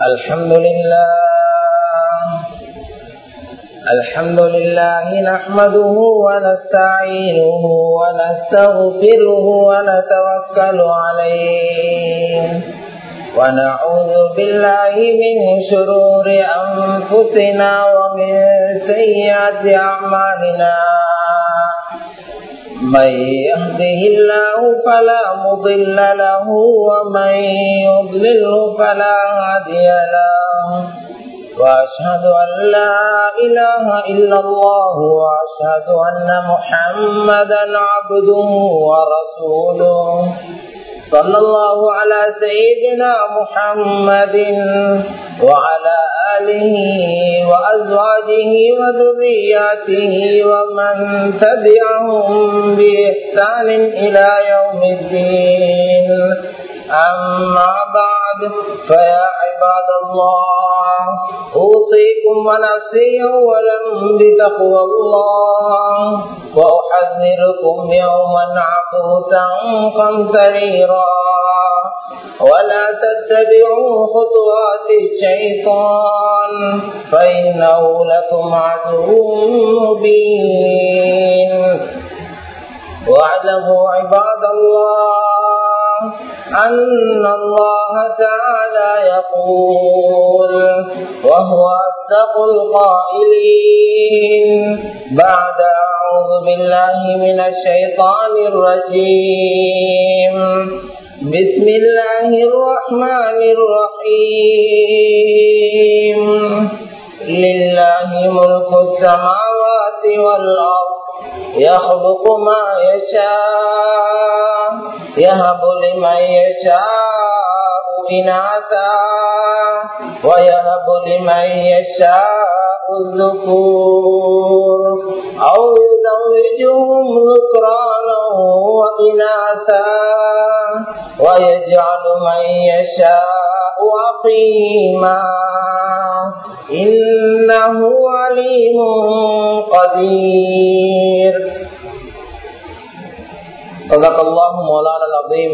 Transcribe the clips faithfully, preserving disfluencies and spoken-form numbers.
الحمد لله الحمد لله نحمده ونستعينه ونستغفره ونتوكل عليه ونعوذ بالله من شرور أنفسنا ومن سيئات أعمالنا من يهده الله فلا مضل له ومن يضلله فلا هادي له وأشهد أن لا إله إلا الله وأشهد أن محمدا عبده ورسوله صلى الله على سيدنا محمد وعلى آله وأزواجه وذرياته ومن تبعهم بإحسان إلى يوم الدين أما بعد فيا عباد الله أوصيكم ونفسي أولا بتقوى الله وأحذركم يوما عبوسا قمطريرا ولا تتبعوا خطوات الشيطان فإنه لكم عدو مبين واعلموا عباد الله أن الله تعالى يقول وهو أصدق القائلين بعد أعوذ بالله من الشيطان الرجيم بسم الله الرحمن الرحيم لله ملك السماوات والأرض يخلق ما يشاء يهب لمن يشاء إناثا ويهب لمن يشاء الذكور أو يزوجهم ذكرانا وإناثا ويجعل من يشاء عقيما إنه عليم قدير. صدق الله مولانا العظيم.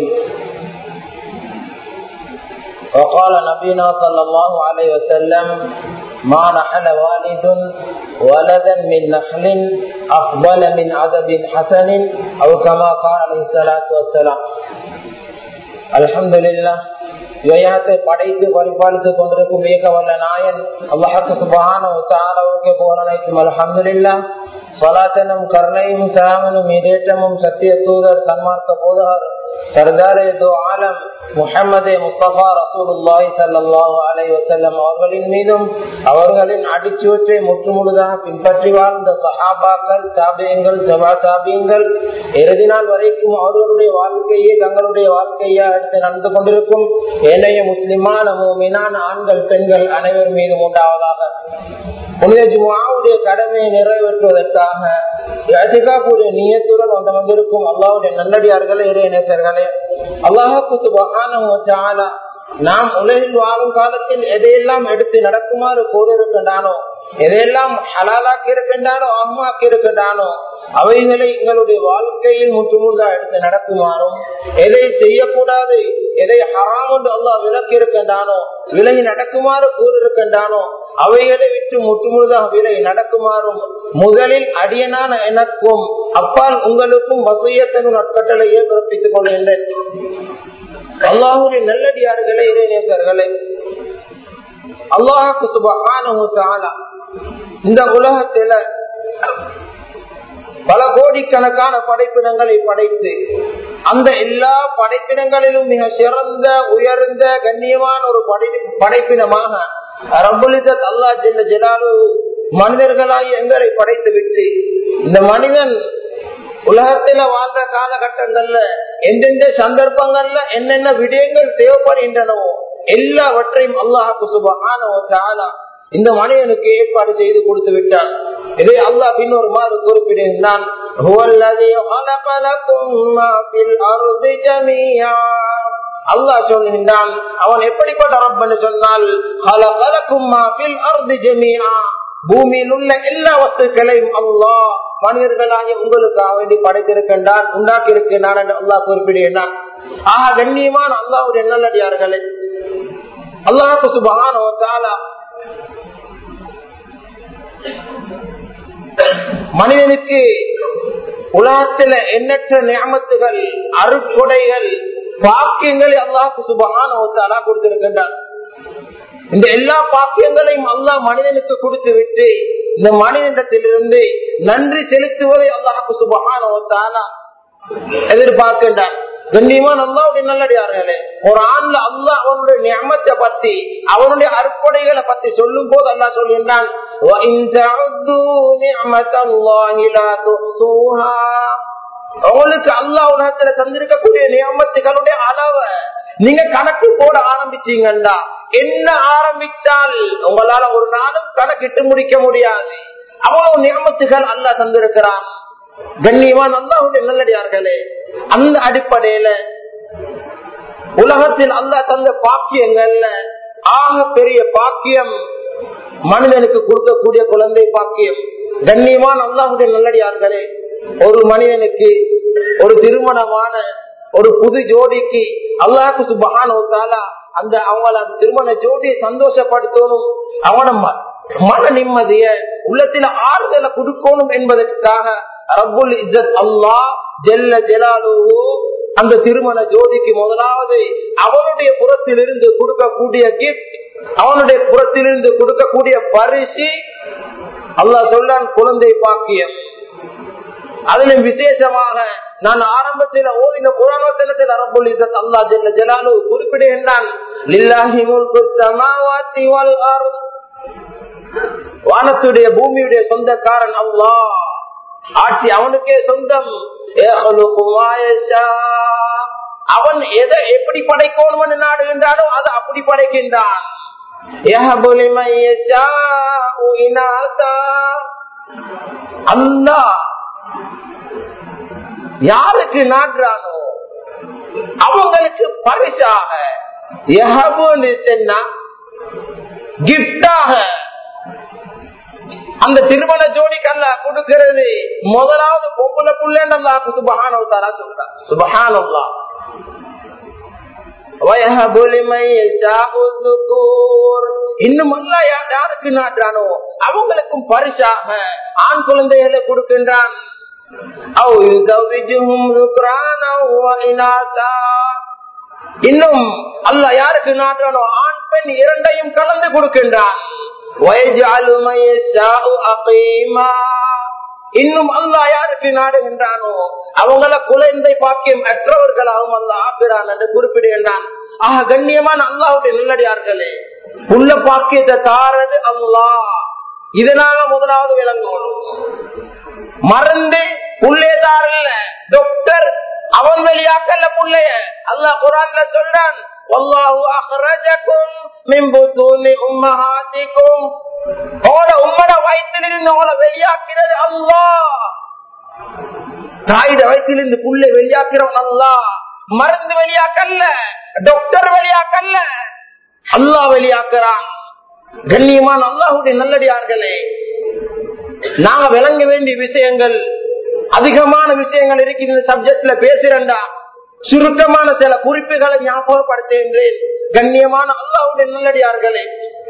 وقال نبينا صلى الله عليه وسلم ما نحل والد ولدا من نحل أفضل من عذب حسن أو كما قال عليه الصلاة والسلام. الحمد لله. இவையாத்தை படைத்து பரிபாலித்துக் கொண்டிருக்கும் ஏக வல்ல நாயன் அல்லாஹ் சுப்ஹானஹு வ தஆலாவுக்கு புகழ் அனைத்தும் அல்ஹம்துலில்லாஹ். ஸலாத்தனும் கருணையும் சலாமும் இதேற்றமும் சத்திய தூதர் சன்மார்க்க போதகர் சர்தாரே தோ ஆலம் முஹம்மதே முஸ்தபா ரசூலுல்லாஹி ஸல்லல்லாஹு அலைஹி வஸல்லம் அவர்களின் மீதும் அவர்களின் அடிச்சுவற்றை முற்றுமுழுதாக பின்பற்றி வாழ்ந்த சஹாபாக்கள், தாபியீன்கள், ஜமா தாபியீன்கள் இறுதி நாள் வரைக்கும் அவர்களுடைய வாழ்க்கையை தங்களுடைய வாழ்க்கையை எடுத்து நடந்து கொண்டிருக்கும் ஏனைய முஸ்லிமான முஃமினான ஆண்கள் பெண்கள் அனைவர் மீதும் உண்டாவதாக. புனித ஜும்ஆவுடைய கடமையை நிறைவேற்றுவதற்காக இஅ்திகாஃபுடைய நியத்துடன் வந்து வந்திருக்கும் அல்லாஹ்வுடைய நல்லடியார்களே, இறைநேசர்களே, அல்லாஹ் சுப்ஹானஹு வ தஆலா நாம் உலகில் வாழும் காலத்தில் எதையெல்லாம் எடுத்து நடக்குமாறு கூறியிருக்கின்றானோ, எதையெல்லாம் ஹலாலாக்கி இருக்கின்றானோ, ஆமாக்கி இருக்கின்றானோ அவைகளை எங்களுடைய வாழ்க்கையில் முற்றுமுழுதா எடுத்து நடக்குமாறும், எதை செய்யக்கூடாது, எதை ஹராம் என்று அல்லாஹ் விலக்கி இருக்கின்றானோ, விலகி நடக்குமாறு கூறியிருக்கின்றானோ அவைகளை விட்டு முற்றுமுழுதாக விலகி நடக்குமாறும் முதலில் அடியனான எனக்கும் அப்பால் உங்களுக்கும் வசியத்தின் நட்பட்டளையே பிறப்பித்துக் கொள்கின்றேன். அல்லாஹ்வுடைய நல்லடியார்களே, இறைநேசர்களே, அல்லாஹ் சுப்ஹானஹு வ தஆலா இந்த உலகத்தில பல கோடிக்கணக்கான படைப்பினங்களை படைத்து அந்த எல்லா படைப்பினங்களிலும் மிக சிறந்த உயர்ந்த கண்ணியமான ஒரு படைப்பினமாக ரப்புல் இஸ்ஸத் அல்லாஹ் ஜல்ல ஜலாலுஹு மனிதர்களாய் எங்களை படைத்து விட்டு இந்த மனிதன் உலகத்தில வாழ்ந்த காலகட்டங்கள்ல எந்தெந்த சந்தர்ப்பங்கள்ல என்னென்ன விடயங்கள் தேவைப்படுகின்றனவோ எல்லாவற்றையும் அல்லாஹ் சுப்ஹானஹு வ தஆலா இந்த மனிதனுக்கு ஏற்பாடு செய்து கொடுத்து விட்டான். இதை அல்லாஹ் பின்னொரு மாறு குறிப்பிடுகின்றான். அல்லாஹ் சொல்கின்றான், அவன் எப்படிப்பட்ட ரப்பன்னு சொன்னால் பூமியில் உள்ள எல்லா வஸ்துக்களையும் அல்லாஹ் மனிதர்களாகிய உங்களுக்காக வேண்டி படைத்திருக்கின்றான், உண்டாக்கி இருக்கின்றான் என்று அல்லாஹ் குறிப்பிடுகின்றான். ஆக கண்ணியமான அல்லாஹ்வுடைய நல்லடியார்களே, அல்லாஹ் சுப்ஹானஹு வ தஆலா மனிதனுக்கு உலகத்துல எண்ணற்ற நியமத்துகள், அருட்கொடைகள், பாக்கியங்களை அல்லாஹ் சுப்ஹானஹு வ தஆலா கொடுத்திருக்கின்றார். இந்த எல்லா பாக்கியங்களையும் அல்லாஹ் மனிதனுக்கு கொடுத்து விட்டு இந்த மனிதனிடத்திலிருந்து நன்றி செலுத்துவதை அல்லாஹ் சுப்ஹானஹு வ தஆலா எதிர்பார்க்கின்றான். கண்ணியமான அல்லாஹ்வுடைய நல்லடியார்களே, ஒரு ஆண்ல அல்லாஹ் அவனுடைய நியமத்தை பத்தி, அவனுடைய அற்புடைகளை பத்தி சொல்லும் போது அல்லாஹ் சொல்கின்றான், அவங்களுக்கு அல்லாஹ் உலகத்துல தந்திருக்கக்கூடிய நியமத்துகளுடைய அளவை நீங்க கணக்கு போட ஆரம்பிச்சீங்கன்னா, என்ன ஆரம்பித்தால் உங்களால ஒரு நாளும் கணக்கிட்டு முடிக்க முடியாது. அவ்வளவு நியமத்துகள் அல்லாஹ் தந்திருக்கிறான். கண்ணியவான் அல்லாஹ்வுடைய நல்லடியார்களே, அந்த அடிப்படையில உலகத்தில் அல்லாஹ் தந்த பாக்கியங்கள்ல ஆக பெரிய பாக்கியம் மனிதனுக்கு கொடுக்கக்கூடிய குழந்தை பாக்கியம். கண்ணியவான் அல்லாஹ்வுடைய நல்லடியார்களே, ஒரு மனிதனுக்கு ஒரு திருமணமான ஒரு புது ஜோடிக்கு அல்லாஹ் சுப்ஹானஹு வ தஆலா அந்த அவங்கள அந்த திருமண ஜோடியை சந்தோஷப்படுத்தணும், அவன மன நிம்மதிய உள்ளத்துல ஆறுதலை கொடுக்கணும் என்பதற்காக ரப்புல் இஸ்ஸத் அல்லாஹ் ஜல்ல ஜலாலுஹு அந்த திருமண ஜோடிக்கு முதலாவது அவனுடைய புறத்திலிருந்து கொடுக்கக்கூடிய கிஃப்ட், அவனுடைய புறத்திலிருந்து கொடுக்கக்கூடிய பரிசு அல்லாஹ் சொல்றான் குழந்தை பாக்கியம். அதிலும் விசேஷமாக நான் ஆரம்பத்தில் ஓதின குர்ஆன் வசனத்தில் ரப்புல் இஸ்ஸத் அல்லாஹ் ஜல்ல ஜலாலுஹு குறிப்பிடுகின்றான், லில்லாஹி முல்கு ஸமாவாத்தி வல் அர்த், வானத்துடைய பூமியுடைய சொந்தக்காரன் அல்லாஹ், ஆட்சி அவனுக்கே சொந்தம். அவன் எதை எப்படி படைக்கணும் நாடுகின்றானோ அதை அப்படி படைக்கின்றான். அல்லாஹ் யாருக்கு நாடுறானோ அவங்களுக்கு பரிசாக கிஃப்டாக அந்த திருமண ஜோடிக்கு அல்லாஹ் கொடுக்கிறது முதலாவது பொம்பளை புள்ளன்னு அல்லாஹ் சுப்ஹானஹு வ தஆலா சொல்றான். சுப்ஹானல்லாஹ். வயஹபு லிமன் யஷாஉ ذுகூர், இன்னும் அல்லாஹ் யாருக்கு நாடுறானோ அவங்களுக்கும் பரிசாக ஆண் குழந்தைகளை கொடுக்கின்றான். அவ் யுஸவ்விஜுஹும் ذுக்ரானா வ இனாஸா, இன்னும் அல்லாஹ் யாருக்கு நாடுறானோ ஆண் பெண் இரண்டையும் கலந்து கொடுக்கின்றான். இன்னும் அல்லாஹ் யாருக்கு நாடுகின்றானோ அவங்கள குழந்தை பாக்கியம் அற்றவர்களாகவும் அல்லாஹ் ஆக்குறான் என்று குறிப்பிடுகின்றான். ஆக கண்ணியமான அல்லாஹ்வுடைய நல்லடியார்களே, உள்ள பாக்கியத்தை தாரது அல்லாஹ். இதனால முதலாவது விளங்கணும். மறந்து புள்ளே தாரல்ல டாக்டர் அவன் வெளியாக்கல்ல புள்ளைய அல்லாஹ் குர்ஆன்ல சொல்றான், வல்லாஹு அக்ரஜகும் மின் புதூனி உம்மஹாத்திகும், உங்களோட உம்மட வயிற்றிலிருந்து உங்களை வெளியாக்கிறது அல்லாஹ். தாயிட வயிற்றிலிருந்து புள்ளை வெளியாக்கிறவன் அல்லாஹ். மருந்து வெளியாக்கல்ல, டாக்டர் வெளியாக்கல்ல, அல்லாஹ் வெளியாக்குறான். கண்ணியமான அல்லாஹ்வுடைய நல்லடியார்களே, நாங்க விளங்க வேண்டிய விஷயங்கள் அதிகமான விஷயங்கள் இருக்கு. இந்த சப்ஜெக்ட்ல பேசுறேன்டா, சுருக்கமான சில குறிப்புகளை ஞாபகப்படுத்துகின்றேன். கண்ணியமான அல்லாஹ்வுடைய நல்லடியார்களே,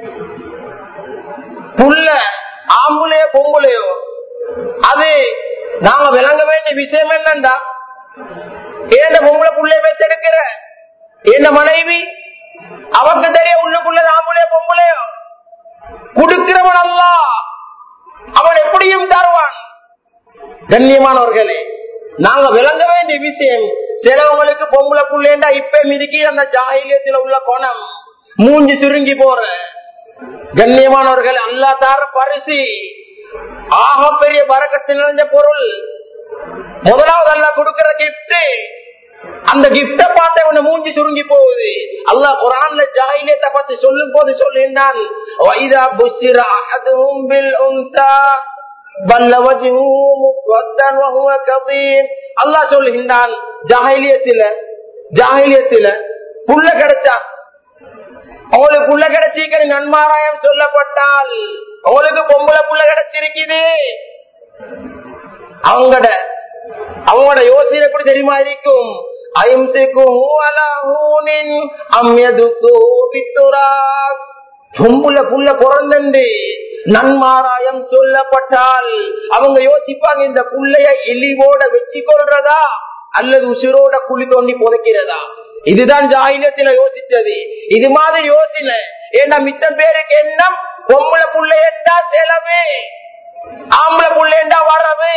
புள்ள ஆம்புலையோ பொம்புலையோ அது நாங்க விளங்க வேண்டிய விஷயம் என்னண்டா, ஏண்ட பொம்பளை புள்ளைய பெற்றெடுக்கிற ஏண்ட மனைவி அவருக்கு தெரிய உள்ளுக்குள்ள ஆம்புலையோ பொம்புலையோ கொடுக்கிறவன் அல்லாஹ், அவன் எப்படியும் தருவான். கண்ணியமானவர்களே, நாங்க விளங்க வேண்டிய விஷயம், சிலவங்களுக்கு பொம்பளை புள்ளேண்டா இப்ப மிதிக்கி அந்த ஜாஹிலியத்துல உள்ள கோணம் மூஞ்சி சுருங்கி போற. கண்ணியமானவர்கள், அல்லாஹ் தார பரிசு ஆக பெரிய பரக்கத்து நிறைஞ்ச பொருள். முதலாவது அல்லாஹ் கொடுக்கிற கிஃப்ட், அந்த கிஃப்ட பார்த்த உன்னை மூஞ்சி சுருங்கி போகுது. அல்லாஹ் குர்ஆன்ல ஜாஹிலியத்தை பத்தி சொல்லும் போது சொல்லுகின்றான், வைதா புஷ்ஷிர அஹதுஹும் பில் உன்ஸா பல்ல வஜ்ஹு முஸ்வத்தன் வஹுவ கதீம். அல்லாஹ் சொல்லுகின்றான், ஜாஹிலியத்தில ஜாஹிலியத்தில புள்ள கிடைச்சா, அவங்களுக்கு புள்ள கிடைச்சிக்க நன்மாராயம் சொல்லப்பட்டால், அவங்களுக்கு பொம்பளை புள்ள கிடைச்சிருக்குது, அவங்களோட அவங்களோட யோசனை எப்படி தெரியுமா இருக்கும், ஐம்சிகுஹு அலா ஹூனின் அம் யதுஸுஹு பித்துராப். பொம்புல புள்ள பிறந்தண்டு நன்மாராயம் சொல்லப்பட்டால் அவங்க யோசிப்பாங்க, இந்த புள்ளைய இழிவோட வச்சு கொள்றதா அல்லது உசிரோட குழி தோண்டி புதைக்கிறதா. இதுதான் ஜாஹிலியத்துல யோசிச்சது. இது மாதிரி யோசனை. ஏன்னா மிச்சம் பேருக்கு எண்ணம் பொம்பளை புள்ளை என்றா செலவு, ஆம்பளை புள்ளை என்றா வரவு.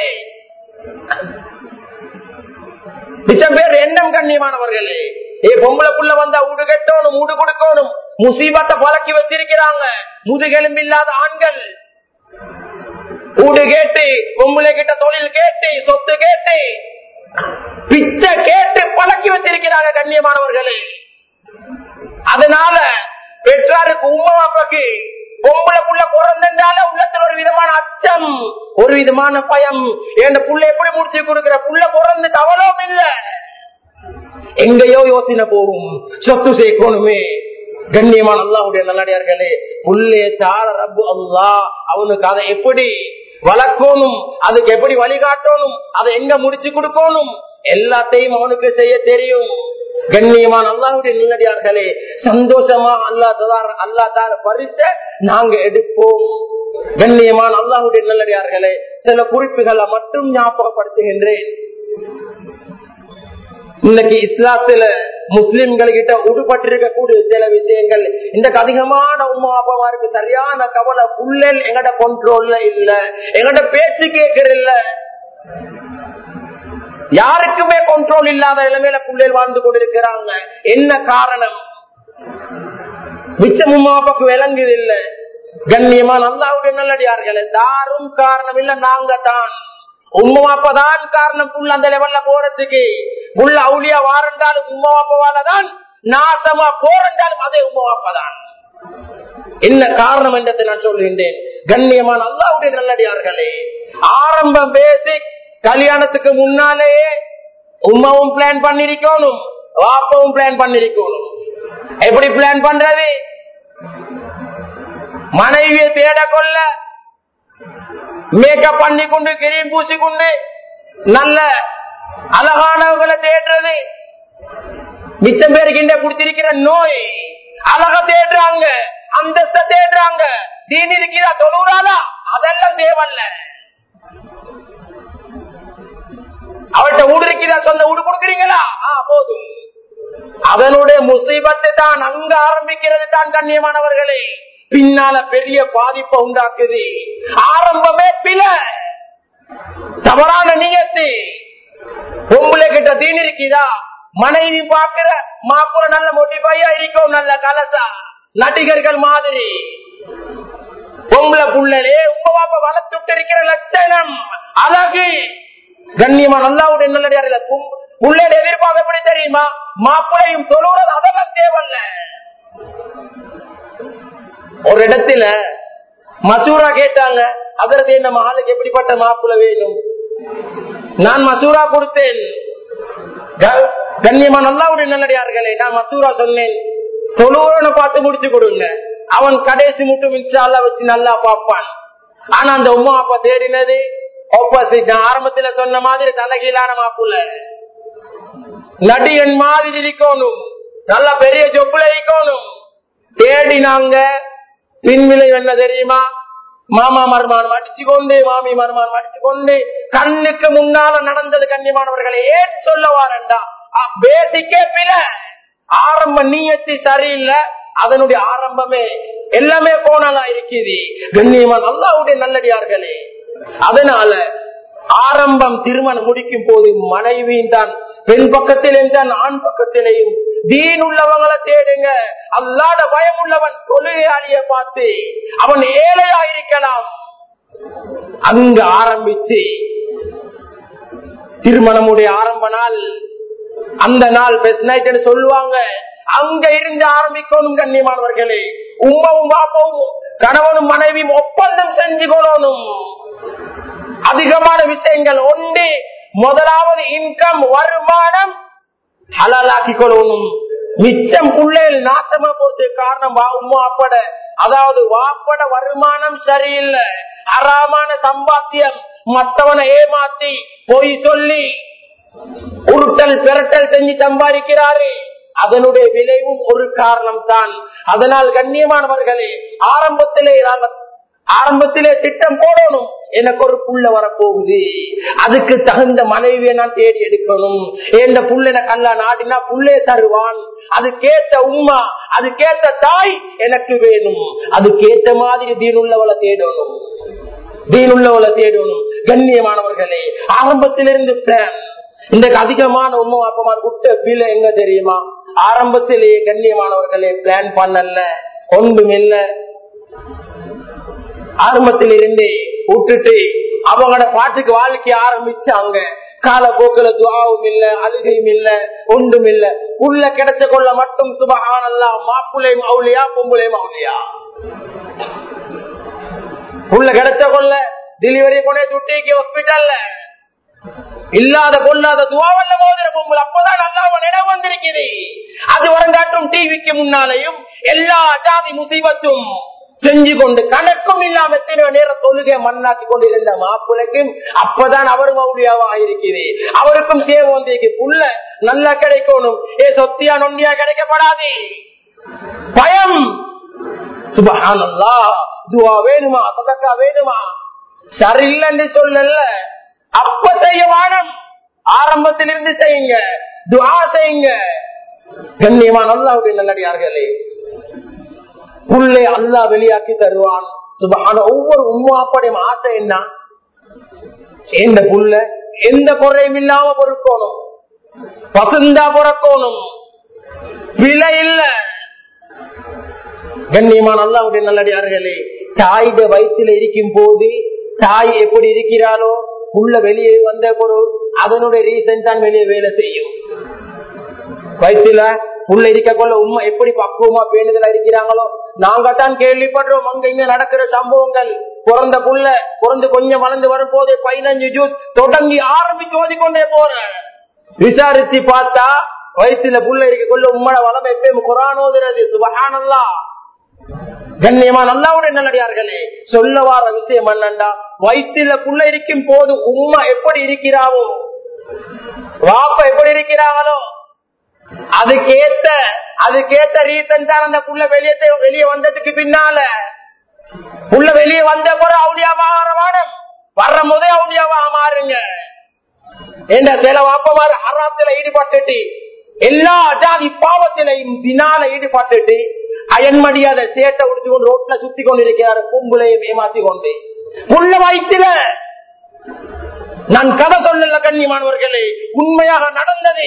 மிச்சம் பேர் எண்ணம் கண்ணியமானவர்களே. ஏ பொம்பளை புள்ள வந்தா ஊடு கட்டணும், ஊடு கொடுக்கணும், முசீபத்தை பழக்கி வச்சிருக்கிறாங்க முதுகெலும்பில்லாத ஆண்கள். ஊடு கேட்டு, பொம்பளை கிட்ட தொழில் கேட்டு, சொத்து கேட்டு, பிச்சை கேட்டு பழக்கி வச்சிருக்கிறாங்க கண்ணியமானவர்களே. அதனால பெற்றாருக்கு உம்மா அப்பாக்கு பொம்பளை புள்ள பிறந்தால உள்ளத்துல ஒரு விதமான அச்சம், ஒரு விதமான பயம். என் புள்ள எப்படி முடிச்சு கொடுக்கிற, புள்ள பிறந்து தவறும் இல்ல, எங்கேயோ யோசனை போகும், சொத்து சேர்க்கணுமே. கண்ணியமான அல்லாஹ்வுடைய நல்லடியார்களே, புள்ளைய தார ரப்பு அல்லாஹ் அவனுக்கு அதை எப்படி வளர்க்கணும், அதுக்கு எப்படி வழிகாட்டணும், அதை எங்க முடிச்சு கொடுக்கணும், எல்லாத்தையும் அவனுக்கு செய்ய தெரியும். கண்ணியமான அல்லாஹ்வுடைய நல்லடியார்களே, சந்தோஷமா அல்லாஹ் தார அல்லாஹ் தார பரிசை நாங்க எடுப்போம். கண்ணியமான அல்லாஹ்வுடைய நல்லடியார்களே, சில குறிப்புகளை மட்டும் ஞாபகப்படுத்துகின்றேன். இன்னைக்கு இஸ்லாத்துல முஸ்லிம்கள் கிட்ட உடுபட்டிருக்கக்கூடிய சில விஷயங்கள், இந்த அதிகமான உம்மா அப்பாவாருக்கு சரியான கவலை, புள்ளல் எங்கட கண்ட்ரோல்ல இல்ல, எங்கட பேச்சு கேட்கறதில்ல, யாருக்குமே கண்ட்ரோல் இல்லாத நிலைமையில புள்ளல் வாழ்ந்து கொண்டிருக்கிறாங்க. என்ன காரணம்? மிச்சம் உம்மா அப்பாக்கு விளங்குது இல்ல. கண்ணியமான அல்லாஹ்வுடைய நல்லடியார்களே, தாரும் காரணம் இல்ல, நாங்க தான். உம்மா அப்பதான் காரணம் புள்ள அந்த லெவல்ல போறதுக்கு. புள்ள அவுளியா வாரண்டாலும் உம்மா அப்பாவாலதான், நாசமா போறண்டாலும் அதே உம்மா அப்பாதான். என்ன காரணம் என்றதை நான் சொல்கின்றேன். கண்ணியமான அல்லாஹ்வுடைய நல்லடியார்களே, ஆரம்பம் பேசிக் கல்யாணத்துக்கு முன்னாலேயே உம்மாவும் பிளான் பண்ணிருக்கணும், வாப்பாவும் பிளான் பண்ணிருக்கணும். எப்படி பிளான் பண்றது? மனைவியை தேட கொள்ள மேக்கப் பண்ணி கொண்டு, கிரீம் பூசி கொண்டு, நல்ல அழகானவர்களை தேடுறது. மிச்சம் பேருக்கு குடிச்சிருக்கிற நோய், அழக தேடுறாங்க, அந்தஸ்த தேடுறாங்க, தீனி இருக்கிறா தொழுறாதா, அதெல்லாம் தேவல்ல. அவர்கிட்ட ஊடு இருக்கிறா, சொந்த ஊடு கொடுக்குறீங்களா, போதும். அதனுடைய முசீபத்தை தான் அங்க ஆரம்பிக்கிறது தான் கண்ணியமானவர்களே, பின்னால பெரிய பாதிப்பை உண்டாக்குது. ஆரம்பமே பில, தவறான நியத்து. பொம்பளை கிட்ட தீன் இருக்குதா, மனைவி பாக்குற மாப்பிள்ள நல்ல மொட்டிபாயா இருக்கும், நல்ல கலசா நடிகர்கள் மாதிரி. பொம்பளை புள்ளலே உங்க பாப்பா வளர்த்துட்டு இருக்கிற லட்சணம், அழகு. கண்ணியமான அல்லாஹ்வுடைய நல்லடியார்களே, புள்ளையோட எதிர்பார்ப்பு எப்படி தெரியுமா? மாப்பிளையும் தொழுறது அதெல்லாம் தேவல்ல. ஒரு இடத்துல மசூரா கேட்டாங்க, அதற்கு என்ன மகளுக்கு எப்படிப்பட்ட மாப்பிள்ள வேணும்? நான் மசூரா கொடுத்தேன். கண்ணியமான அல்லாஹ்வுடைய நல்லடியார்களே, நான் மசூரா சொன்னேன், தொழுவனை பார்த்து முடிச்சு கொடுங்க, அவன் கடைசி மட்டும் இன்ஷா அல்லாஹ் வச்சு நல்லா பார்ப்பான். ஆனா அந்த உம்மா அப்பா தேடினது ஆப்போசிட். நான் ஆரம்பத்துல சொன்ன மாதிரி தலைகீழான மாப்பிள்ள, நடிகன் மாதிரி இருக்கணும், நல்ல பெரிய ஜொப்புல இருக்கணும். தேடினாங்க, பின்விலை என்ன தெரியுமா? மாமா மருமான் அடிச்சு கொண்டு, மாமி மருமான் அடிச்சு கொண்டு, கண்ணுக்கு முன்னால நடந்தது. கண்ணியமானவர்களை ஏன் சொல்ல வாரண்டா, பேசிக்கே பில. ஆரம்ப நீயத்தி சரியில்லை, அதனுடைய ஆரம்பமே எல்லாமே போனலா இருக்குது. கண்ணியமான அல்லாஹ்வுடைய நல்லடியார்களே, அதனால ஆரம்பம் திருமணம் முடிக்கும் போது மனைவியின் தான், பெண் பக்கத்திலேயும் தான் ஆண் பக்கத்திலேயும் தீன் உள்ளவங்களை தேடுங்க. அல்லாஹ்ட பயம் உள்ளவன் தொழுகையாளிய பார்த்து, அவன் ஏழையா இருக்கலாம், அங்க ஆரம்பிச்சு திருமணமுடைய ஆரம்ப நாள், அந்த நாள் பெஸ்ட் நைட் சொல்லுவாங்க, அங்க இருந்து ஆரம்பிக்கணும். கண்ணியமானவர்களே, உம்மாவும் பாப்பாவும் கணவனும் மனைவியும் ஒப்பந்தம் செஞ்சு கொள்ளணும். அதிகமான விஷயங்கள் ஒன்று, முதலாவது இன்கம், வருமானம் ஹலாலாக்கி கொள்ளணும். மிச்சம் பிள்ளைகள் நாசமா போறது காரணம் உம்மா அப்பட, அதாவது வாப்பட வருமானம் சரியில்லை, அறாமான சம்பாத்தியம், மற்றவனை ஏமாத்தி பொய் சொல்லி உருட்டல் பெரட்டல் செஞ்சு சம்பாதிக்கிறாரு. அதனுடைய விளைவும் ஒரு காரணம் தான். அதனால் கண்ணியமானவர்களே, ஆரம்பத்திலே நாங்கள் ஆரம்பத்திலே திட்டம் போடணும். எனக்கு ஒரு புள்ள வரப்போகுது, அதுக்கு தகுந்த மனைவியை நான் தேடி எடுக்கணும். எந்த புள்ள எனக்கு அல்ல நாடினா புள்ளே தருவான். அது கேட்ட உம்மா, அது கேட்ட தாய் எனக்கு வேணும். அது கேட்ட மாதிரி தீனுள்ளவளை தேடணும், தீனுள்ளவளை தேடணும். கண்ணியமானவர்களே, ஆரம்பத்திலிருந்து பிளான். இன்றைக்கு அதிகமான உண்மை அப்பமா குட்ட பிள்ளை எங்க தெரியுமா? ஆரம்பத்திலேயே கண்ணியமானவர்களே பிளான் பண்ணல, ஒன்றும் இல்ல. ஆரம்பத்தில் இருந்தே விட்டுட்டு அவங்களோட பாட்டுக்கு வாழ்க்கை ஆரம்பிச்சாங்க. காலப்போக்கில துஆவும் இல்ல, அழுகையும் இல்ல, ஒன்றும் இல்ல. புள்ள கிடைச்ச கொள்ள மட்டும் சுபஹானல்லாஹ், மாப்புளையும் அவுலியா, பொம்புளையும் அவுலியா. புள்ள கிடைச்ச கொள்ள டெலிவரி கொண்டே துட்டிக்கு ஹாஸ்பிட்டல்ல இல்லாத கொள்ளாத துவாவல்ல போதிர பொம்புல. அப்பதான் அல்லாஹ் இடம் வந்திருக்குது. அது வரங்காட்டும் டிவிக்கு முன்னாலேயும் எல்லா ஜாதி முசீபத்தும் செஞ்சு கொண்டு கணக்கும் இல்லாம எத்தனை நேரம் தொழுகை மண்ணாக்கி கொண்டிருந்த மாப்பிளைக்கும் அப்பதான் அவரும் மௌலியாவாக இருக்கிறது. அவருக்கும் சேவை வந்து புள்ள நல்லா கிடைக்கணும். ஏ சொத்தியா நொண்டியா கிடைக்கப்படாது. பயம். சுப்ஹானல்லாஹ், துஆ வேணுமா, சதக்கா வேணுமா, சரியில்லைன்னு சொல்லல. அப்ப செய்ய வானம், ஆரம்பத்திலிருந்து செய்யுங்க, துஆ செய்யுங்க. கண்ணியமான அல்லாஹ்வுடைய நல்லடியார்களே, புள்ளை அல்லாஹ் வெளியாக்கி தருவான். சுபஹான. ஒவ்வொரு உம்மாப்படையும் ஆசை என்ன? எந்த புள்ள எந்த குறையும் இல்லாம பொறுக்கணும், பசுந்தா பொறக்கணும், பிழை இல்ல. கண்ணியமான அல்லாஹ்வுடைய நல்லடியார்களே, தாயிட வயிற்றுல இருக்கும் போது தாய் எப்படி இருக்கிறாளோ புள்ள வெளியே வந்த பொருள் அதனுடைய ரீசன் தான் வெளியே வேலை செய்யும். வயிற்றுல புள்ள இருக்க கொள்ள உண்மை எப்படி பக்குவமா பேணுதலா இருக்கிறாங்களோ நாங்க தான் கேள்விப்படுறோம். அங்க இங்க நடக்கிற சம்பவங்கள். பிறந்த புள்ள பிறந்து கொஞ்சம் வளர்ந்து வரும் போதே பதினஞ்சு ஜூஸ் தொடங்கி ஆரம்பிச்சு ஓதிக்கொண்டே போற. விசாரிச்சு பார்த்தா வயிற்றுல புள்ள இருக்க கொள்ள உம்மட வளமை எப்பயும் குர்ஆன் ஓதுறது. சுப்ஹானல்லாஹ். கண்ணியமான அல்லாஹ்வுடைய நல்லடியார்களே, சொல்ல வார விஷயம் என்னண்டா, வயிற்றுல புள்ள இருக்கும் போது உம்மா எப்படி இருக்கிறாவோ, வாப்பா எப்படி இருக்கிறாங்களோ அதுக்கேத்த அதுக்கேத்த ரீசன் தான் அந்த புள்ள வெளியே வெளியே வந்ததுக்கு பின்னால. புள்ள வெளியே வந்த போற அவுலியாவாக வானம் வர்ற போதே அவுலியாவாக மாறுங்க. என்ற சில வாப்பமாறு ஹராத்துல ஈடுபட்டுட்டு எல்லா ஜாதி பாவத்திலையும் பின்னால ஈடுபட்டுட்டு அயன்மடியாத சேட்டை உடுத்தி கொண்டு ரோட்ல சுத்தி கொண்டு இருக்கிறார். பூம்புலையும் ஏமாத்தி கொண்டு புள்ள வயிற்றுல. நான் கதை சொல்லல கண்ணியமானவர்களே, உண்மையாக நடந்தது.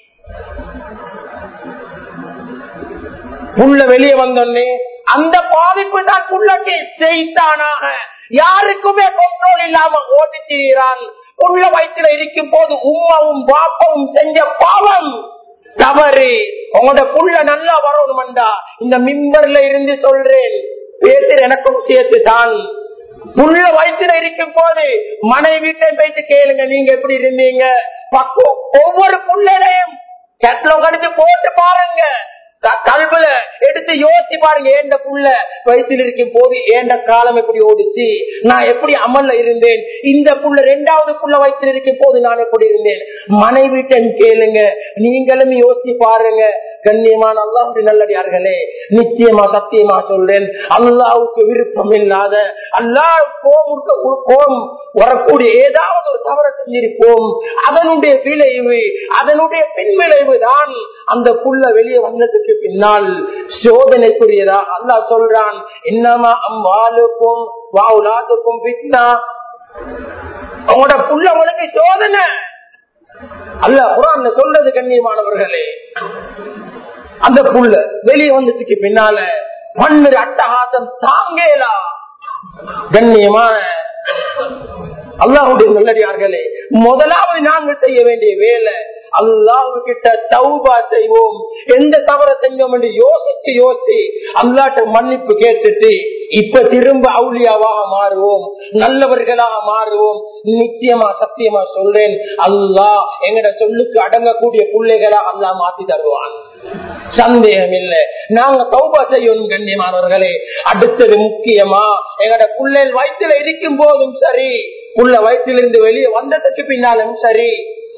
புள்ள வெளியே வந்தோடனே அந்த பாதிப்பு தான் புள்ளக்கு செய்தானாக யாருக்குமே கண்ட்ரோல் இல்லாம ஓடித்திறான். புள்ள வயிற்றுல இருக்கும் போது உம்மாவும் பாப்பாவும் செஞ்ச பாவம் தவறு. உங்களோட புள்ள நல்லா வரணும்டா இந்த மிம்பர்ல இருந்து சொல்றேன், பேசுற எனக்கும் சேர்த்து தான். புள்ள வயிற்றுல இருக்கும் போது மனைவி வீட்டை போயிட்டு கேளுங்க, நீங்க எப்படி இருந்தீங்க. பக்குவம் ஒவ்வொரு புள்ளையும் கேட்டலோக் எடுத்து போட்டு பாருங்க, கல்வில எடுத்து யோசிச்சு பாருங்க. ஏண்ட புள்ள வயிற்றில் இருக்கும் போது ஏண்ட காலம் எப்படி ஓடிச்சு, நான் எப்படி அமல்ல இருந்தேன். இந்த புள்ள ரெண்டாவது புள்ள வயிற்றில் இருக்கும் போது நான் எப்படி இருந்தேன். மனைவிட்ட கேளுங்க, நீங்களும் யோசிச்சு பாருங்க. கண்ணியமான அல்லாஹ்வுடைய நல்லடியார்களே, நிச்சயமா சத்தியமா சொல்றேன், அல்லாஹ்வுக்கு விருப்பம் இல்லாத, அல்லாஹ் கோபம் வரக்கூடிய ஏதாவது ஒரு தவறை செஞ்சிருப்போம். அதனுடைய விளைவு, அதனுடைய பின் விளைவு தான் அந்த புள்ள வெளியே வந்ததுக்கு பின்னால் சோதனைக்குரியதா. அல்லாஹ் சொல்றான், இன்னமா அம்வாலுக்கும் வஅவுலாதுக்கும் ஃபித்னா. உங்களோட புள்ள உங்களுக்கு சோதனை. அல்லாஹ் குர்ஆன்ல சொல்றது கண்ணியமானவர்களே, அந்த புள்ள வெளியே வந்ததுக்கு பின்னால பன்னிரு அட்டகாசம் தாங்கேலா. கண்ணியமான அல்லாஹ்வுடைய நல்லடியார்களே, முதலாவது நாங்கள் செய்ய வேண்டிய வேலை அல்லாஹ் கிட்ட தௌபா செய்வோம். எந்த தவற செஞ்சோம் என்று யோசிச்சு யோசிச்சு அல்லாஹ்ட்ட மன்னிப்பு கேட்டுட்டு இப்ப திரும்ப அவுலியாவாக மாறுவோம், நல்லவர்களாக மாறுவோம். நிச்சயமா சத்தியமா சொல்றேன், அல்லாஹ் எங்கட சொல்லுக்கு அடங்கக்கூடிய பிள்ளைகளா அல்லாஹ் மாத்தி தருவான், சந்தேகம் இல்லை. நாங்க தௌபா செய்யணும் கண்ணியமானவர்களே. அடுத்தது முக்கியமா எங்கட பிள்ளைகள் வயிற்றுல இருக்கும் போதும் சரி, புள்ள வயிற்றிலிருந்து வெளியே வந்ததுக்கு பின்னாலும் சரி,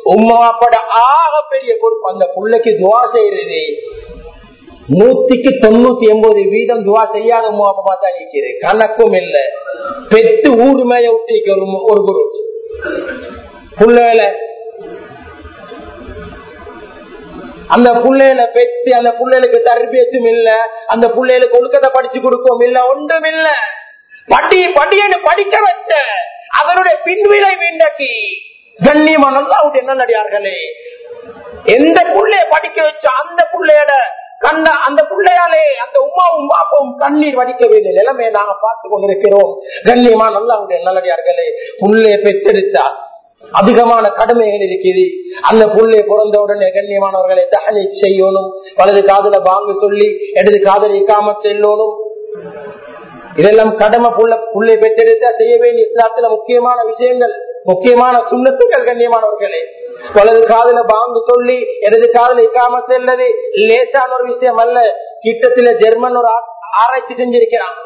உம்மாப்பட ஆக பெரிய பொறுப்பு அந்த பிள்ளைக்கு துவா செய்யறது. நூத்திக்கு தொண்ணூத்தி எண்பது வீதம் துவா செய்யாத உமா அப்பா தான் நிற்கிறது. கணக்கும் இல்லை. பெத்து ஊடு மேய விட்டு ஒரு குரு புள்ளையில அந்த புள்ளையில பெத்து அந்த புள்ளைகளுக்கு தர்பியத்தும் இல்ல, அந்த புள்ளைகளுக்கு ஒழுக்கத்தை படிச்சு கொடுக்கவும் இல்ல, ஒன்றும் இல்ல. படி படின்னு படிக்க வச்ச அதனுடைய பின்விலை மீண்டக்கி கண்ணியமான என்ன நடிகார்களே, எந்த புள்ளைய படிக்க வச்ச அந்த புள்ளையோட கண்ண அந்த பிள்ளையாலே அந்த உமாவும் பாப்பாவும் கண்ணீர் வடிக்க வேண்டிய நிலைமையை நாங்க பார்த்து கொண்டிருக்கிறோம். கண்ணியமா நல்லாவுடைய நல்லடியார்களே, புள்ளைய பெற்றெடுத்தா அதிகமான கடமைகள் இருக்குது. அந்த புள்ளைய பிறந்த உடனே கண்ணியமானவர்களை தஹனி செய்யணும், வலது காதல வாங்க சொல்லி இடது காதலை இக்காம செல்லணும். இதெல்லாம் கடமை. புள்ள புள்ளை பெற்றெடுத்தா செய்ய வேண்டிய இஸ்லாத்துல முக்கியமான விஷயங்கள், முக்கியமான சுண்ணத்துக்கள். கண்ணியமானவர்களே, வலது காதல பாங்கு சொல்லி இடது காதல இக்காம செல்லது லேசான ஒரு விஷயம் அல்ல. கிட்டத்துல ஜெர்மன் ஒரு ஆராய்ச்சி செஞ்சிருக்கிறான்.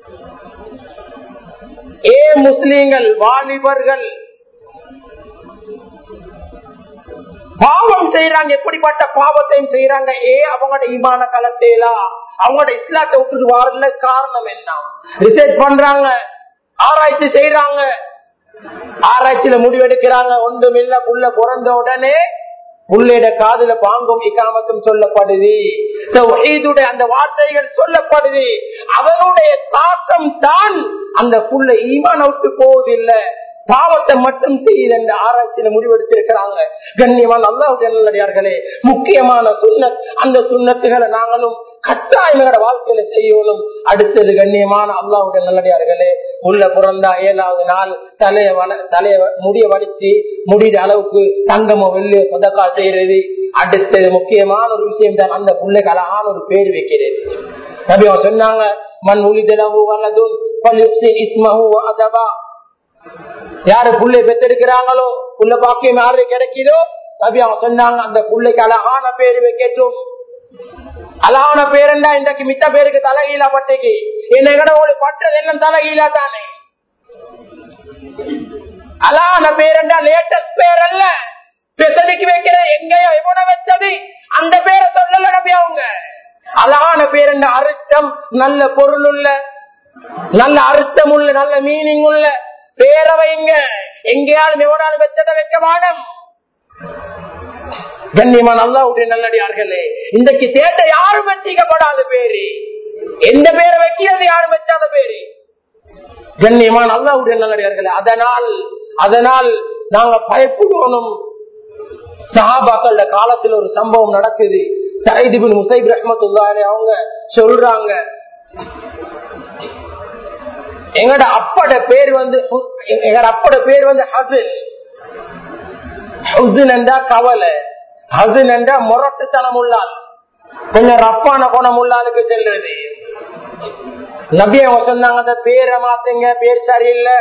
ஏ முஸ்லீம்கள் வாலிபர்கள் பாவம் செய்யறாங்க, எப்படிப்பட்ட பாவத்தையும் செய்யறாங்க. ஏ அவங்களோட ஈமான கலட்டேலா, அவங்களோட இஸ்லாத்தை விட்டு வாரல காரணம் என்ன? ரிசர்ச் பண்றாங்க, ஆராய்ச்சி செய்யறாங்க, ஆராய்ச்சியில முடிவெடுக்கிறாங்க. ஒன்றும் இல்ல, புள்ள பிறந்த உடனே புள்ளையோட காதுல பாங்கும் இக்காமத்தும் சொல்லப்படுது, அந்த வார்த்தைகள் சொல்லப்படுது. அவனுடைய தாக்கம் தான் அந்த புள்ள ஈமான விட்டு போவதில்லை, பாவத்தை மட்டும் செய்யுது என்ற ஆராய்ச்சியில முடிவெடுத்திருக்கிறாங்க. கண்ணியமான அல்லாஹ்வுடைய நல்லடியார்களே, முக்கியமான சுன்னத், அந்த சுன்னத்துகளை நாங்களும் கட்டாயங்களோட வாழ்க்கையில செய்யணும். அடுத்தது கண்ணியமான அல்லாஹ்வுடைய நல்லடியார்களே, உள்ள பிறந்தா ஏழாவது நாள் தலைய தலைய முடிய வலிச்சு முடிகிற அளவுக்கு தங்கமோ வெள்ளியோ சதக்கா செய்யறது. அடுத்தது முக்கியமான ஒரு விஷயம் தான், அந்த பிள்ளைக்கு அழகான ஒரு பேர் வைக்கிறது. நபி அவங்க சொன்னாங்க, மன் உலிதலஹு வலதுன் ஃபல்யுஹ்சி இஸ்மஹு வ அதபா. யாரு புள்ளை பெற்றிருக்கிறாங்களோ, புள்ள பாக்கியம் யாரு கிடைக்குதோ, நபி அவங்க சொன்னாங்க அந்த புள்ளைக்கு அழகான பேரு வைக்கட்டும். அழகான பேருண்டா இன்றைக்கு மித்த பேருக்கு தலைகீழா பட்டுக்கு, என்ன பட்டது எல்லாம் தலைகீழா தானே. அழகான பேருண்டா லேட்டஸ்ட் பேர் அல்ல, பெசலிக்கு வைக்கிற எங்கேயோ எவன வச்சது அந்த பேரை சொல்லல நபி அவங்க. அழகான பேருண்டா அர்த்தம், நல்ல பொருள் உள்ள, நல்ல அர்த்தம் உள்ள, நல்ல மீனிங் உள்ள பேரை வைங்க. எங்கேயாலும் எவனாலும் வச்சதை வைக்க மாட்டோம். கண்ணியமான அல்லாஹ்வுடைய நல்லடியார்களே, இன்றைக்கு தேட்ட யாரும் வச்சிக்கப்படாத பேரு, எந்த பேரை வைக்கிறது யாரும் வச்சாத பேரு. கண்ணியமான அல்லாஹ்வுடைய நல்லடியார்களே, அதனால் அதனால் நாங்க பயப்படுவோம். சஹாபாக்களோட காலத்தில் ஒரு சம்பவம் நடக்குது. சயீத் இப்னு முஸைப் ரஹ்மத்துல்லாஹி அலைஹி அவங்க சொல்றாங்க, எங்கட அப்பட பேர் வந்து எங்கட அப்பட பேர் வந்து ஹசன். ஹுசன் என்றா கவலை, ஹசன் என்றா முரட்டுத்தனம் உள்ளால், கொஞ்சம் ரப்பான குணம் உள்ளாலுக்கு செல்றது. நபி அவங்க சொன்னாங்க, அந்த பேரை மாத்துங்க, பேர் சரியில்லை.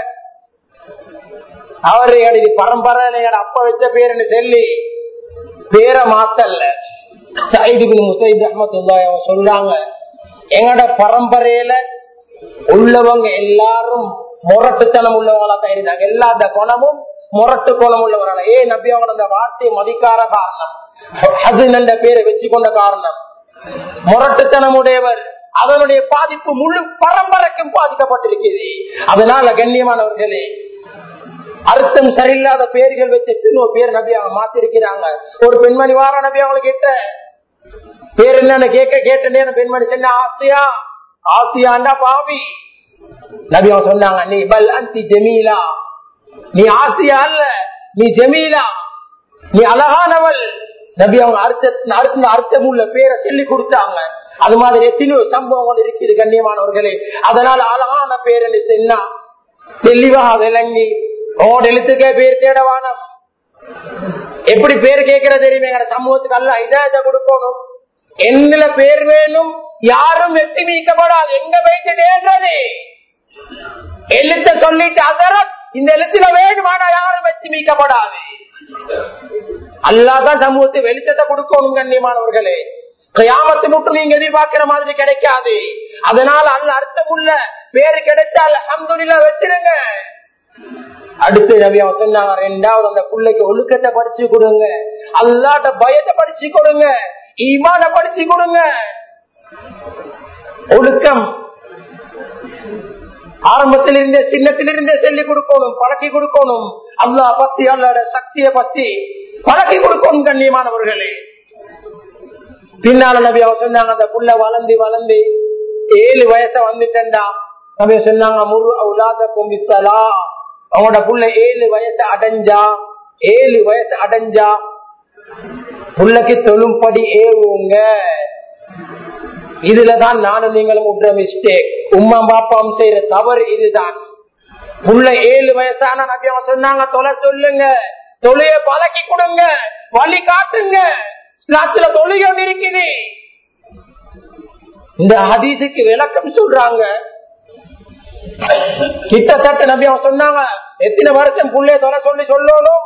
அவரு இது பரம்பரை அப்ப வச்ச பேருன்னு சொல்லி பேரை மாத்தல்ல. சயீத் இப்னு முஸைப் ரஹ்மத்துல்லாஹி அவங்க சொல்றாங்க, எங்கட பரம்பரையில உள்ளவங்க எல்லாரும் முரட்டுத்தனம் உள்ளவங்களா தான் இருந்தாங்க. எல்லா குணமும் முரட்டு குணம் உள்ளவரான. ஏ நபி அவங்க அந்த வார்த்தையை மதிக்கார காரணம், ஹசன் என்ற பேரை வச்சு கொண்ட காரணம், முரட்டுத்தனம் உடையவர். அதனுடைய பாதிப்பு முழு பரம்பரைக்கும் பாதிக்கப்பட்டிருக்கிறது. அதனால கண்ணியமானவர்களே, அர்த்தம் சரியில்லாத பேர்கள் வச்சு இன்னொரு பேர் நபி அவங்க மாத்திருக்கிறாங்க. ஒரு பெண்மணி வார நபி அவங்க கிட்ட பேர் என்னன்னு கேட்க கேட்ட நேரம் பெண்மணி சொன்ன ஆசியா. ஆசியாண்டா பாவி. நபி அவங்க சொன்னாங்க, நீ பல் அன்தி ஜமீலா, நீ ஆசியா அல்ல, நீ ஜமீலா, நீ அழகானவள். நபி அவங்க அர்த்த அர்த்தம் உள்ள பேரை சொல்லி கொடுத்தாங்க. அது மாதிரி எத்தனையோ சம்பவங்கள் இருக்குது கண்ணியமானவர்களே. அதனால அழகான பேர் என்ன தெளிவாக விளங்கி ஓட எழுத்துக்கே பேர் தேடவானம். எப்படி பேர் கேட்கிற தெரியுமே, எங்க சமூகத்துக்கு அல்ல இதாயத்தை கொடுக்கணும். எங்கள பேர் வேணும், யாரும் வெற்றி மீட்கப்படாது. எங்க போயிட்டு தேடுறது எழுத்த சொல்லிட்டு அதர இந்த எழுத்துல வேணுமானா யாரும் வெற்றி மீட்கப்படாது. அல்லாதான் சமூகத்தை வெளிச்சத்தை கொடுக்கணும் கண்ணியமானவர்களே. கியாமத்து மட்டும் நீங்க எதிர்பார்க்கிற மாதிரி கிடைக்காது. அதனால அல்ல அர்த்தம் உள்ள பேரு கிடைச்சால் அல்ஹம்துலில்லாஹ் வச்சிருங்க. அடுத்து நபி அவங்க சொன்னாங்க, ரெண்டாவது அந்த பிள்ளைக்கு ஒழுக்கத்தை படிச்சு கொடுங்க, அல்லாஹ்ட பயத்தை படிச்சு கொடுங்க, ஈமான படிச்சு கொடுங்க. ஒழுக்கம் ஆரம்பத்திலிருந்தே சின்னத்திலிருந்தே சொல்லி கொடுக்கணும், பழக்கி கொடுக்கணும். அல்லாஹ் பத்தி அல்லாஹ்ட சக்தியை பத்தி பழக்கி கொடுக்கணும் கண்ணியமானவர்களே. பின்னால நபி அவங்க சொன்னாங்க, அந்த புள்ள வளர்ந்து வளர்ந்து ஏழு வயசை வந்துட்டா நபி சொன்னாங்க, முரு அவுலாத கும்பித்தலா, அவங்களோட புள்ள ஏழு வயசு அடைஞ்சா ஏழு வயசு அடைஞ்சா புள்ளைக்கு தொழும்படி ஏவுங்க. இதுலதான் நானும் நீங்களும் விடுற மிஸ்டேக், உம்மா பாப்பாவும் செய்யற தவறு இதுதான். புள்ள ஏழு வயசான நபி அவங்க சொன்னாங்க, தொலை சொல்லுங்க, தொழுய பழக்கி கொடுங்க, வழி காட்டுங்க. தொழுகை இருக்குது. இந்த ஹதீஸுக்கு விளக்கம் சொல்றாங்க. கிட்டத்தட்ட நபி அவங்க சொன்னாங்க, எத்தனை வருஷம் புள்ளைய தொலை சொல்லி சொல்லணும்?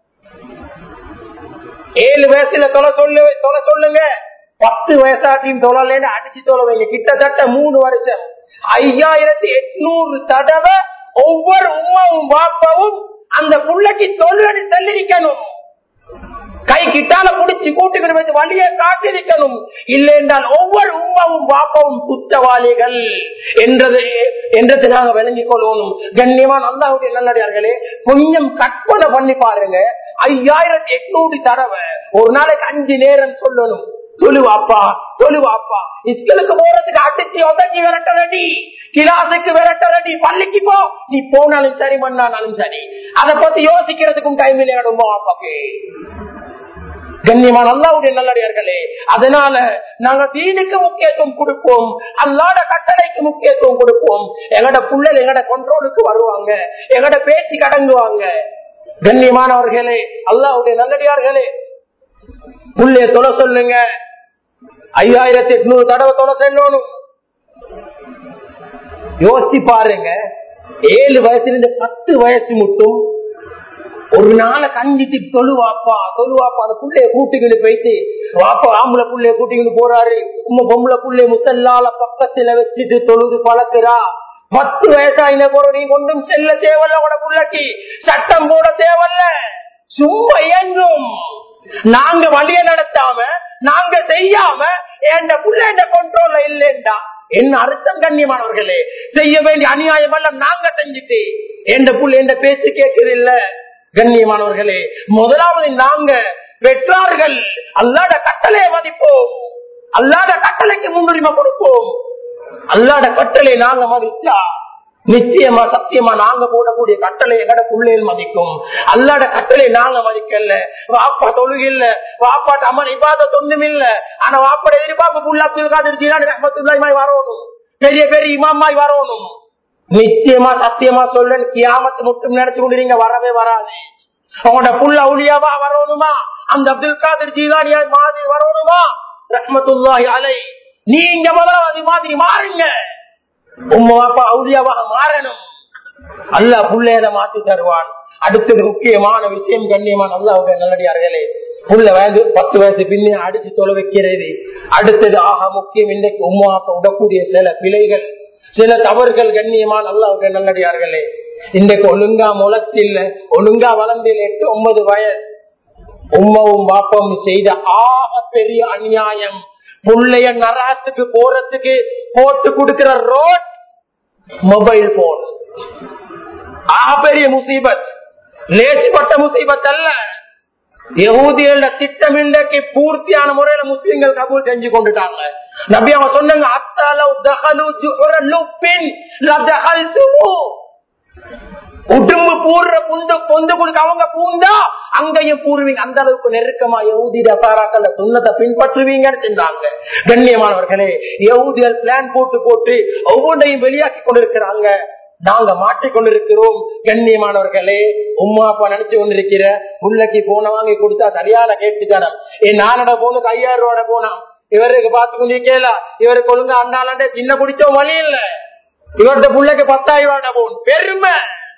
ஏழு வயசுல தொலை சொல்லு தொலை சொல்லுங்க, பத்து வயசாட்டியும் தொழலேன்னு அடிச்சு தொலை வைங்க. கிட்டத்தட்ட மூணு வருஷம் ஐயாயிரத்தி எட்நூறு தடவை ஒவ்வொரு உமாவும் பாப்பாவும் அந்த புள்ளைக்கு தொழிலடி செல்லிருக்கணும். கை கிட்டால புடிச்சு கூட்டுக்கிட்டு வச்சு வழியை காட்டிருக்கணும். இல்லை என்றால் ஒவ்வொரு உமாவும் பாப்பாவும் குற்றவாளிகள் என்றது என்றது நாங்க விளங்கிக் கொள்ளணும். கண்ணியமான அல்லாஹ்வுடைய நல்லடியார்களே, கொஞ்சம் கற்பனை பண்ணி பாருங்க. ஐயாயிரத்தி எட்நூறு தடவை ஒரு நாளைக்கு அஞ்சு நேரம் சொல்லணும், தொழுவாப்பா தொழுவாப்பா. ஸ்கூலுக்கு போறதுக்கு அடிச்சு உதச்சி விரட்டலடி, கிளாஸுக்கு விரட்டலடி, பள்ளிக்கு போ, நீ போனாலும் சரி பண்ணாலும் சரி. அதை பத்தி யோசிக்கிறதுக்கும் டைம் இல்லை அப்பாக்கு. கண்ணியமான அல்லாஹ்வுடைய நல்லடியார்களே, அதனால நாங்க தீனுக்கு முக்கியத்துவம் கொடுப்போம், அல்லாஹ்ட கட்டளைக்கு முக்கியத்துவம் கொடுப்போம். எங்கட புள்ளல் எங்கட கண்ட்ரோலுக்கு வருவாங்க, எங்கட பேச்சு கடங்குவாங்க. கண்ணியமானவர்களே, அல்லாஹ்வுடைய நல்லடியார்களே, புள்ளைய தொலை சொல்லுங்க. ஐயாயிரத்தி எட்நூறு தடவை தொலை சொல்லணும். யோசிச்சு பாருங்க, ஏழு வயசுல இருந்து பத்து வயசு மட்டும் ஒரு நாளை கஞ்சிட்டு தொழுவாப்பா தொழுவாப்பா அந்த புள்ளைய கூட்டிக்கிட்டு போயிட்டு, வாப்பா ஆம்பளை புள்ளைய கூட்டிக்கிட்டு போறாரு, உங்க பொம்பளை புள்ளைய முசல்லால பக்கத்துல வச்சுட்டு தொழுது பழக்குறா. பத்து வயசாயின போற நீ கொண்டும் செல்ல தேவையில்ல, உட புள்ளைக்கு சட்டம் போட தேவையில்ல, சும்மா இயங்கும். நாங்க வழிய நடத்தாம நாங்க செய்யாம என் புள்ள கண்ட்ரோல்ல இல்லைண்டா என்ன அர்த்தம்? கண்ணியமானவர்களே, செய்ய வேண்டிய அநியாயம் எல்லாம் நாங்க செஞ்சுட்டு என் புள்ள என்ற பேச்சு கேட்கிறது இல்ல. கண்ணியமானவர்களே, முதலாவது நாங்க பெற்றார்கள் அல்லாஹ்வுடைய கட்டளையை மதிப்போம், அல்லாஹ்வுடைய கட்டளைக்கு முன்னுரிமை கொடுப்போம். அல்லாஹ்வுடைய கட்டளை நாங்க மதிச்சா நிச்சயமா சத்தியமா நாங்க போடக்கூடிய கட்டளை எங்கட புள்ளையில் மதிக்கும். அல்லாஹ்வுடைய கட்டளை நாங்க மதிக்கல. வாப்பா தொழுகை இல்ல, வாப்பாட்ட அம்மன் இபாதத் ஒண்ணும் இல்ல, ஆனா வாப்பாட எதிர்பார்ப்பு புள்ள அப்துல் காதிர் ஜீலானி ரஹ்மத்துல்லாஹி வரணும், பெரிய பெரிய இமாமாய் வரணும். நிச்சயமா சத்தியமா சொல்ல கியாமத்து மட்டும் நினைச்சு கொண்டு நீங்க வரவே வராது. உங்களோட புள்ள அவுலியாவா வரணுமா, அந்த அப்துல் காதிர் ஜீலானியா மாதிரி வரணுமா ரஹ்மத்துல்லாஹி அலைஹி, நீங்க முதலாவது மாதிரி மாறுங்க. உம்மா அப்பா அவுலியாவாக மாறணும். அல்லாஹ் புள்ளையத மாற்றி தருவான். அடுத்தது முக்கியமான விஷயம், கண்ணியமான அல்லாஹ்வுடைய நல்லடியார்களே, புள்ள வயது பத்து வயசு பின்னே அடிச்சு தொலை வைக்கிறது. அடுத்தது ஆக முக்கியம், இன்றைக்கு உம்மா அப்பா விடக்கூடிய சில பிழைகள், சில தவறுகள். கண்ணியமான அல்லாஹ்வுடைய நல்லடியார்களே, இன்றைக்கு ஒழுங்கா முளத்தில்ல, ஒழுங்கா வளர்ந்தில் எட்டு ஒன்பது வயசு உம்மாவும் பாப்பாவும் செய்த ஆக பெரிய அநியாயம், புள்ளைய நரகத்துக்கு போறதுக்கு போட்டு கொடுக்கிற ரோட் மொபைல் போன். ஆக பெரிய முசீபத், லேசிப்பட்ட முசீபத் அல்ல. யஹூதியோட திட்டம் இன்றைக்கு பூர்த்தியான முறையில முஸ்லிம்கள் கபூல் செஞ்சு கொண்டுட்டாங்க. நபி அவங்க சொன்னாங்க, அத்தலவ் தஹலு ஜுஹர லுப்பின் லதஹல்துமு, உடும்பு பூர்ற புந்து பொந்து கொடுக்க அவங்க பூந்தா அங்கேயும் பூர்வீங்க. அந்த அளவுக்கு நெருக்கமா யஹூதி நசாராக்கள் சுன்னத்தை பின்பற்றுவீங்கன்னு செஞ்சாங்க. கண்ணியமானவர்களே, யஹூதிகள் பிளான் போட்டு போட்டு ஒவ்வொன்றையும் வெளியாக்கி கொண்டிருக்கிறாங்க. நாங்க மாற்றிக்கொண்டிருக்கிறோம். கண்ணியமானவர்களே, உம்மா அப்பா நினைச்சு கொண்டிருக்கிற புள்ளைக்கு போன வாங்கி கொடுத்தா சரியான கேட்டுட்டான, என் நானோட போனுக்கு ஐயாயிரம் ரூபாய் போனா இவருக்கு பார்த்து கொண்டிருக்கல, இவருக்கு ஒழுங்கா அண்ணாலே சின்ன குடிச்சோ வழி இல்ல, இவர்கிட்ட புள்ளைக்கு பத்தாயிரம் ரூபாய் போன். பெருமை,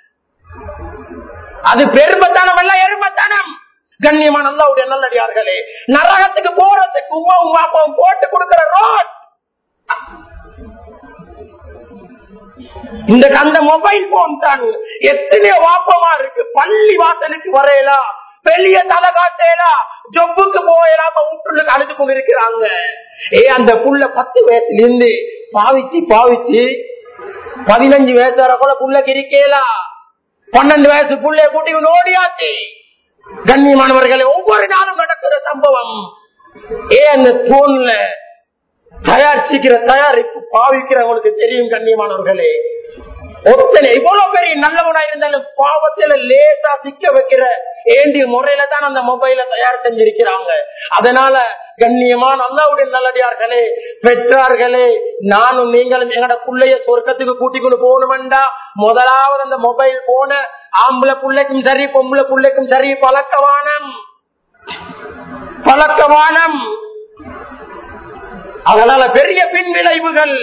அது பெருமைத்தனம் அல்ல, எருமைத்தனம். கண்ணியமான அல்லாஹ்வுடைய நல்லடியார்களே, நரகத்துக்கு போறதுக்கு உம்மா உம்மா அப்பாவும் போட்டு கொடுக்கிற ரோட். இந்த அந்த மொபைல் போன் தான் எத்தனையோ வாப்பமா இருக்கு. பள்ளி வாசலுக்கு வரையலாம், பெரிய தலை காட்டலாம், ஜொப்புக்கு போயலாம வீட்டுக்கு அழுது கொண்டு இருக்கிறாங்க. ஏ அந்த புள்ள பத்து வயசுல இருந்து பாவிச்சு பாவிச்சு பதினஞ்சு வயசு வர கூட புள்ளக்கு இருக்கலாம். பன்னெண்டு வயசு புள்ளைய கூட்டி ஓடியாச்சு. கண்ணியமானவர்களை ஒவ்வொரு நாளும் நடக்கிற சம்பவம். ஏ அந்த போன்ல தயாரிச்சுக்கிற தயாரிப்பு பாவிக்கிறவங்களுக்கு தெரியும். கண்ணியமானவர்களே, ஒத்தனை இவ்வளவு பெரிய நல்லவனா இருந்தாலும் பாவத்தில லேசா சிக்க வைக்கிற ஏண்டிய முறையில தான் அந்த மொபைல தயார் செஞ்சிருக்கிறாங்க. அதனால கண்ணியமான அல்லாஹ்வுடைய நல்லடியார்களே, பெற்றார்களே, நானும் நீங்களும் எங்கட பிள்ளைய சொர்க்கத்துக்கு கூட்டிக்கொண்டு போகணுமெண்டா முதலாவது அந்த மொபைல் போன ஆம்பளை பிள்ளைக்கும் சரி பொம்பளை பிள்ளைக்கும் சரி பழக்கவானம் பழக்கவானம். அதனால பெரிய பின் விளைவுகள்.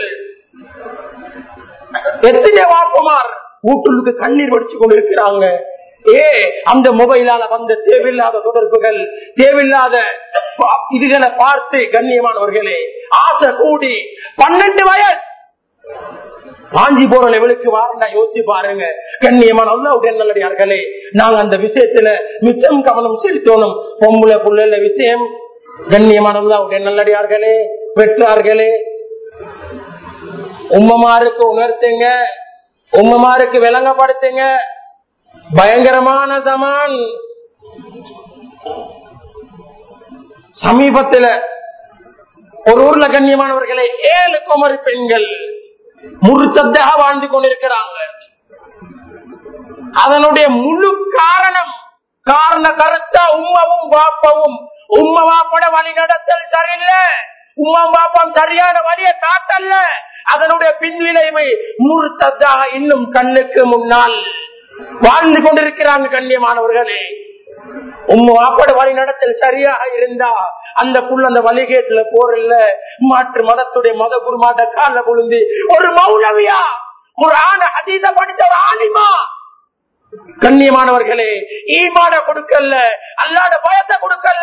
எத்தனை வாப்பமார் வீட்டுக்கு கண்ணீர் வடிச்சு கொண்டு இருக்கிறாங்க. ஏ அந்த மொபைலால வந்த தேவையில்லாத தொடர்புகள், தேவையில்லாத இதுகளை பார்த்து கண்ணியமானவர்களே ஆசை கூடி பன்னெண்டு வயசு வாஞ்சி போற லெவலுக்கு வாரண்டா யோசிச்சு பாருங்க. கண்ணியமான அல்லாஹ்வுடைய நல்லடியார்களே, நாங்க அந்த விஷயத்துல மிச்சம் கவனம் செலுத்தணும். பொம்பளை புள்ள விஷயம் கண்ணியமான அல்லாஹ்வுடைய நல்லடியார்களே, பெற்றார்களே, உம்மமாருக்கு உணர்த்துங்க, உம்மமாருக்கு விளங்கப்படுத்துங்க. பயங்கரமான ஜமான். சமீபத்தில் ஒரு ஊர்ல கண்ணியமானவர்களே ஏழு குமரி பெண்கள் முருத்தத்தாக வாழ்ந்து கொண்டிருக்கிறாங்க. அதனுடைய முழு காரணம் காரண கருத்தா உம்மாவும் பாப்பாவும் உம்மா பாப்போட வழி நடத்தல் சரியில்லை, உம்மா பாப்பம் சரியான வழியை காட்டல்ல. அதனுடைய பின்விளைவை முருத்தத்தாக இன்னும் கண்ணுக்கு முன்னால் வாழ்ந்து கொண்டிருக்கிறாங்க. கண்ணியமானவர்களே, உம்மா பாப்போட வழி நடத்தல் சரியாக இருந்தா அந்த புள்ள அந்த வழிகேட்டுல போறல்ல, மாற்று மதத்துடைய மத குருமாட்ட கால புழுந்து ஒரு மௌலவியா குர்ஆன் ஹதீஸ படித்த ஒரு ஆலிமா கண்ணியமானவர்களே ஈமான கொடுக்கல, அல்லாஹ்வுடைய பயத்தை கொடுக்கல,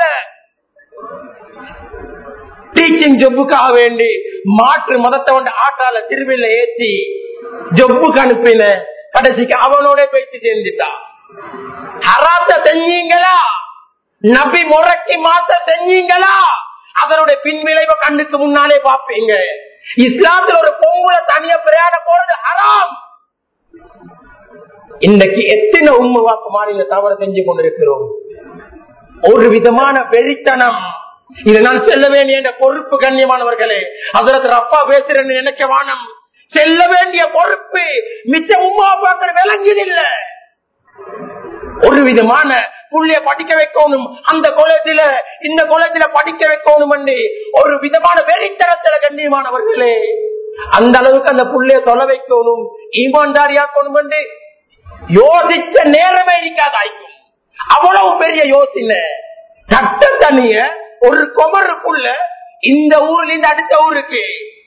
டீச்சிங் ஜொப்புக்காக வேண்டி மாற்று மதத்தை வந்து ஆட்டால திருவிழா ஏற்றி ஜொப்புக்கு அனுப்பின. கடைசிக்கு அவனோட பேச்சு சேர்ந்துட்டான். ஹராத்த செஞ்சீங்களா, நபி முறைக்கு மாத்த செஞ்சீங்களா, அதனுடைய பின்விளைவை கண்ணுக்கு முன்னாலே பாப்பீங்க. இஸ்லாத்துல ஒரு பொங்கலை தனியா பிரயாணம் போறது ஹராம். இன்னைக்கு எத்தனை உண்மை வாக்கு மாநில தவறு செஞ்சு கொண்டிருக்கிறோம். ஒரு விதமான வெறித்தனம். இதை நான் செல்ல வேண்டிய பொறுப்பு கண்ணியமானவர்களே. அதற்கு ரப்பா பேசுறேன்னு நினைக்க வானம். செல்ல வேண்டிய பொறுப்பு மிச்ச உமா பாக்குற விளங்கியதில்ல. ஒரு விதமான புள்ளைய படிக்க வைக்கணும், அந்த காலேஜில இந்த காலேஜில படிக்க வைக்கணும் என்று ஒரு விதமான வெறித்தனத்துல கண்ணியமானவர்களே அந்த அளவுக்கு அந்த புள்ளைய தொலை வைக்கணும், ஈமான்தாரியாக்கணும் என்று யோசிச்ச நேரமே இருக்காதாய்க்கும். அவ்வளவு பெரிய யோசனை. சட்ட தனிய ஒரு குமருக்குள்ள இந்த ஊர்ல இருந்து அடுத்த ஊருக்கு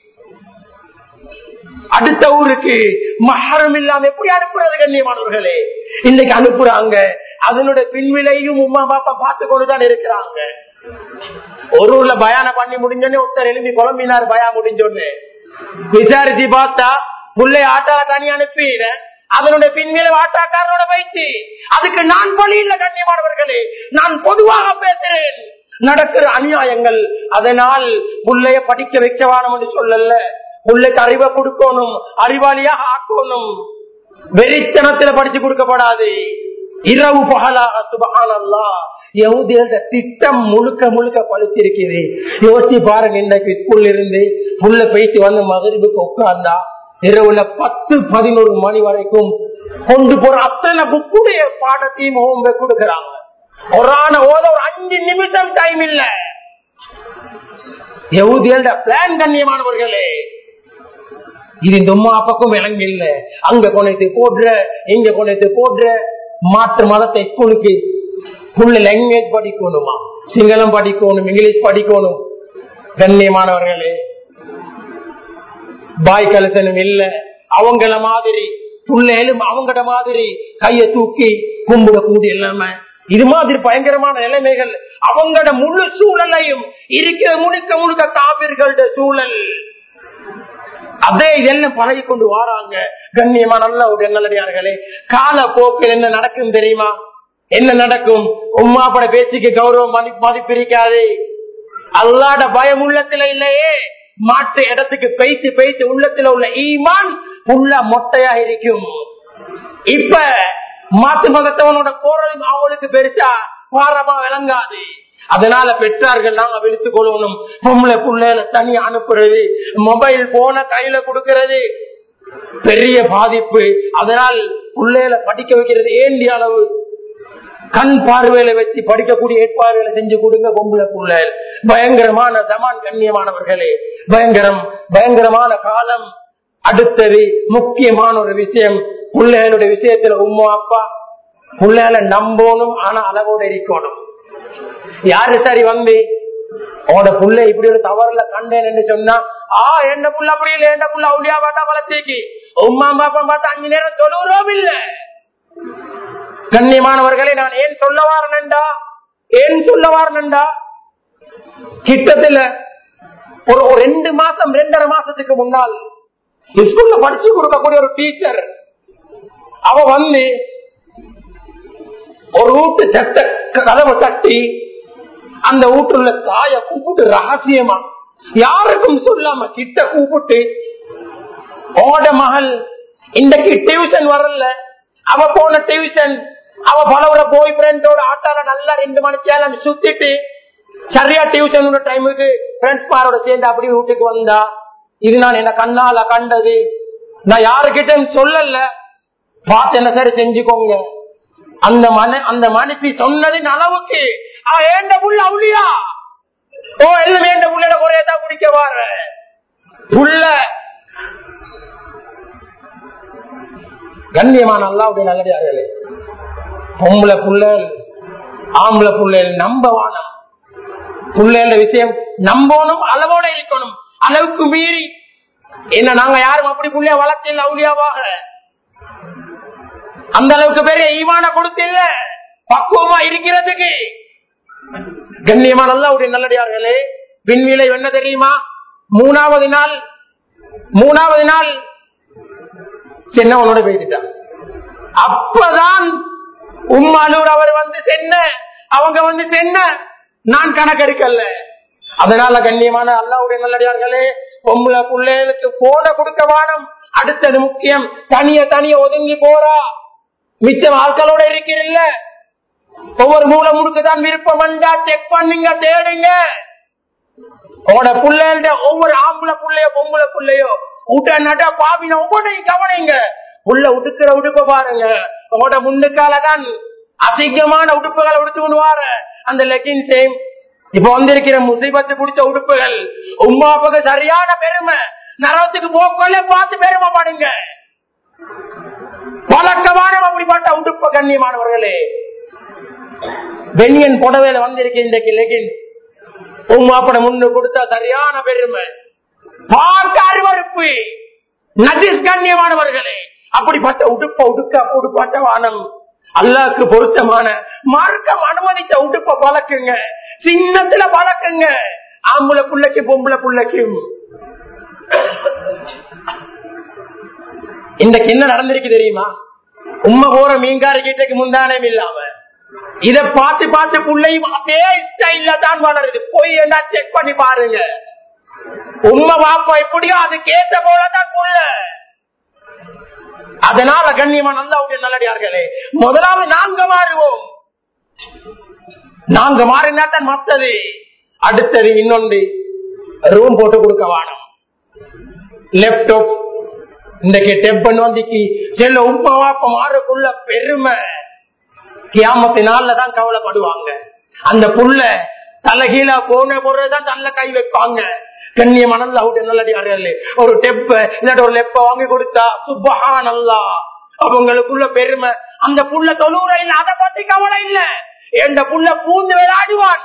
அடுத்த ஊருக்கு மஹரம் இல்லாம எப்படி அனுப்புறது கண்ணியமானவர்களே? இன்னைக்கு அனுப்புறாங்க. அதனுடைய பின்விளையும் உமா பாப்பா பார்த்து கொண்டுதான் இருக்கிறாங்க. ஒரு ஊர்ல பயான பண்ணி முடிஞ்சோடனே ஒருத்தர் எழுப்பி குழம்பினார். பயா முடிஞ்சோன்னு விசாரிச்சு பார்த்தா புள்ளை ஆட்டால தனி அனுப்பி அதனுடைய பின்விளைவு ஆட்டாக்காரனோட வைத்து அதுக்கு நான் பலி இல்லை கண்ணியமானவர்களே. நான் பொதுவாக பேசுறேன். நடக்கிற அநியாயங்கள். அதனால் புள்ளைய படிக்க வைக்க வேணும் என்று சொல்லல, புள்ளைக்கு அறிவை கொடுக்கணும், அறிவாளியாக ஆக்கணும். வெறித்தனத்துல படிச்சு கொடுக்கப்படாது. இரவு பகலாக சுபஹானல்லாஹ் யஹூதியோட திட்டம் முழுக்க முழுக்க பழிச்சிருக்குது. யோசிச்சு பாருங்க. இன்றைக்கு ஸ்கூல்ல இருந்து புள்ள பேசி வந்து மகரிபுக்கு உட்கார்ந்தா இரவுல பத்து பதினோரு மணி வரைக்கும் கொண்டு போற அத்தனை புக்குடைய பாடத்தையும் ஹோம்ஒர்க் கொடுக்கிறாங்க. குர்ஆனை ஓத ஒரு அஞ்சு நிமிஷம் டைம் இல்ல. யஹூதியோட பிளான் கண்ணியமானவர்களே. இது இந்த உம்மா அப்பாக்கும் விளங்கி இல்ல. அங்க கொண்டு போடுற இங்க கொண்டு போடுற மாற்று மதத்தை ஸ்கூலுக்கு புள்ள லாங்குவேஜ் படிக்கணுமா, சிங்களம் படிக்கணும், இங்கிலீஷ் படிக்கணும். கண்ணியமானவர்களே, பாய் கலசனம் இல்ல. அவங்கள மாதிரி புள்ளைகளும் அவங்கட மாதிரி கைய தூக்கி கும்பிடக்கூடிய இல்லாம இது மாதிரி பயங்கரமான நிலைமைகள். அவங்களோட முழு சூழலையும் இருக்கிற முழுக்க முழுக்க காபிர்களோட சூழல். அதே இதெல்லாம் பழகி கொண்டு வாராங்க. கண்ணியமா நல்ல ஒரு நல்லடியார்களே, கால போக்கில் என்ன நடக்கும் தெரியுமா? என்ன நடக்கும்? உம்மா பட பேச்சுக்கு கௌரவம் மதிப்பு இருக்காது. அல்லாட பயம் உள்ளத்துல இல்லையே, மாற்று இடத்துக்கு பேசி பேசி உள்ளத்துல உள்ள ஈமான் உள்ள மொட்டையா இருக்கும். இப்ப மாற்று மதத்தவனோட போறதும் அவங்களுக்கு பெருசா பாரமா விளங்காது. அதனால பெற்றார்கள் நாங்க விழித்துக் கொள்ளணும். பொம்பளை புள்ளையில தனி அனுப்புறது, மொபைல் போன கையில கொடுக்கிறது பெரிய பாதிப்பு. அதனால் பிள்ளையில படிக்க வைக்கிறது ஏண்டிய அளவு கண் பார்வையில வச்சு படிக்கக்கூடிய ஏற்பாடுகளை செஞ்சு கொடுங்க. பொம்பளை புள்ளை பயங்கரமான தமான். கண்ணியமானவர்களே, பயங்கரம் பயங்கரமான காலம். அடுத்தது முக்கியமான ஒரு விஷயம், பிள்ளைகளுடைய விஷயத்துல உம்மா அப்பா பிள்ளைகளை நம்பணும், ஆனா அளவோட இருக்கணும். யாரு சரி வந்து உன்னோட புள்ள இப்படி ஒரு தவறுல கண்டேன் என்று சொன்னா, ஆ என்ன புள்ள அப்படி இல்லை, என்ன புள்ள அவளியா பார்த்தா வளர்த்திக்கு உம்மா பாப்பா பார்த்தா அஞ்சு நேரம் தொழுறோம் இல்ல. கண்ணியமானவர்களை, நான் ஏன் சொல்ல வாரனண்டா ஏன் சொல்ல வாரனண்டா கிட்டத்துல ஒரு ரெண்டு மாசம் ரெண்டரை மாசத்துக்கு முன்னால் ஸ்கூல்ல படிச்சு கொடுக்கக்கூடிய ஒரு டீச்சர் அவ வந்து ஒரு வீட்டு சட்ட கதவை தட்டி அந்த வீட்டுல தாய கூப்பிட்டு ரகசியமா யாருக்கும் சொல்லாம கிட்ட கூப்பிட்டு, ஓட மகள் இன்றைக்கு டியூஷன் வரல, அவ போன டியூஷன் அவ பலவர பாய் ஃப்ரெண்டோட ஆட்டால நல்லா ரெண்டு மணிக்கு சுத்திட்டு சரியா டியூஷன் டைமுக்கு ஃப்ரெண்ட்ஸ் மாரோட சேர்ந்து அப்படி வீட்டுக்கு வந்தா. இது நான் என்ன கண்ணால கண்டது, நான் யாருக்கிட்ட சொல்லல. பார்த்து என்ன சரி செஞ்சுக்கோங்க. அந்த மன அந்த மனுஷி சொன்னதின் அளவுக்கு ஏண்ட புள்ள அவளியா ஓ எல்லாம் வேண்ட புள்ளையில குறையதான் குடிக்க வார புள்ள. கண்ணியமான அல்லாஹ்வுடைய நல்லடியார்களே, பொம்பளை புள்ளல் ஆம்பளை புள்ளல் நம்பவானம். புள்ளைல விஷயம் நம்பணும், அளவோட இருக்கணும். அளவுக்கு மீறி என்ன நாங்க யாரும் அப்படி புள்ளைய வளர்ச்சியில் அவுளியாவாக அந்த அளவுக்கு பெரிய ஈமான கொடுத்தில்ல பக்குவமா இருக்கிறதுக்கு. கண்ணியமான அல்லாஹ்வுடைய நல்லடியார்களே, விண்வீலை என்ன தெரியுமா? மூணாவது நாள் மூணாவது நாள் சென்ன உன்னோட போயிட்டான். அப்பதான் உம்மானூர் அவர் வந்து சென்ன அவங்க வந்து சென்ன நான் கணக்கெடுக்கல. அதனால கண்ணியமான அல்லாஹ்வுடைய நல்லடியார்களே, பொம்பளை பிள்ளைகளுக்கு போன கொடுக்க வானம். அடுத்தது முக்கியம், தனிய தனிய ஒதுங்கி போறா, மிச்சம் ஆட்களோட இருக்கிறில்ல. ஒவ்வொரு மூல முடுக்குதான் விருப்பம் வந்தா செக் பண்ணுங்க, தேடுங்க. உங்களோட பிள்ளைகள ஒவ்வொரு ஆம்பளை பிள்ளையோ பொம்பளை பிள்ளையோ ஊட்ட நட பாவின ஒவ்வொன்றையும் கவனிங்க. உள்ள உடுக்கிற உடுப்ப பாருங்க. உங்களோட முன்னுக்காலதான் அசிங்கமான உடுப்புகளை உடுத்து கொண்டுவார அந்த லெக்கின் சேம். இப்ப வந்திருக்கிற முசீபத்து பிடிச்ச உடுப்புகள் உமாவுக்கு சரியான பெருமை. நரவத்துக்கு போக்கல பார்த்து பெருமைப்படுங்க. வழக்கமான அப்படிப்பட்ட உடுப்பு. கண்ணியமானவர்களே, பெனியன் புடவையில வந்திருக்க இன்றைக்கு லெகின் உமாப்பட முன்னு கொடுத்தா சரியான பெருமை, பார்க்க அருவருப்பு, நஜிஸ். கண்ணியமானவர்களே, அப்படிப்பட்ட உடுப்ப உடுக்க உடுப்பாட்ட வானம். அல்லாஹ்க்கு பொருத்தமான மார்க்கம் அனுமதித்த உடுப்ப பழக்குங்க, சின்னத்துல பழக்குங்க. ஆம்பளை புள்ளைக்கு பொம்பளை புள்ளைக்கும் இன்றைக்கு என்ன நடந்திருக்கு தெரியுமா? உண்மை போற மீன்கார கிட்டக்கு முந்தானே இல்லாம இத பார்த்து பார்த்து புள்ளையும் அதே ஸ்டைல்ல தான் வளருது. போய் என்ன செக் பண்ணி பாருங்க. உண்மை வாப்பா எப்படியோ அது கேட்ட போலதான் புள்ள. அதனால கண்ணியமா அல்லாஹ்வுடைய நல்லடியார்களே, முதலாவது நாங்க மாறுவோம். நாங்க மாறினா தான் மத்தது. அடுத்தது இன்னொன்று, ரூம் போட்டு கொடுக்க வானம். லேப்டாப் இன்றைக்கு டெப்பன் வந்துக்கு செல்ல உப்ப வாப்ப மாறக்குள்ள பெருமை. கியாமத்தினால தான் கவலைப்படுவாங்க. அந்த புள்ள தலைகீழ போன பொருள்தான் தள்ள கை வைப்பாங்க. கண்ணியமான அல்லாஹ்வுடைய நல்லடியார்களே, ஒரு டெப்ப இல்லாட்ட ஒரு லெப்ப வாங்கி கொடுத்தா சுப்ஹானல்லாஹ் அவங்களுக்குள்ள பெருமை. அந்த புள்ள தொழுற இல்ல, அதை பத்தி கவலை இல்ல. எந்த புள்ள பூந்து விளையாடுவான்,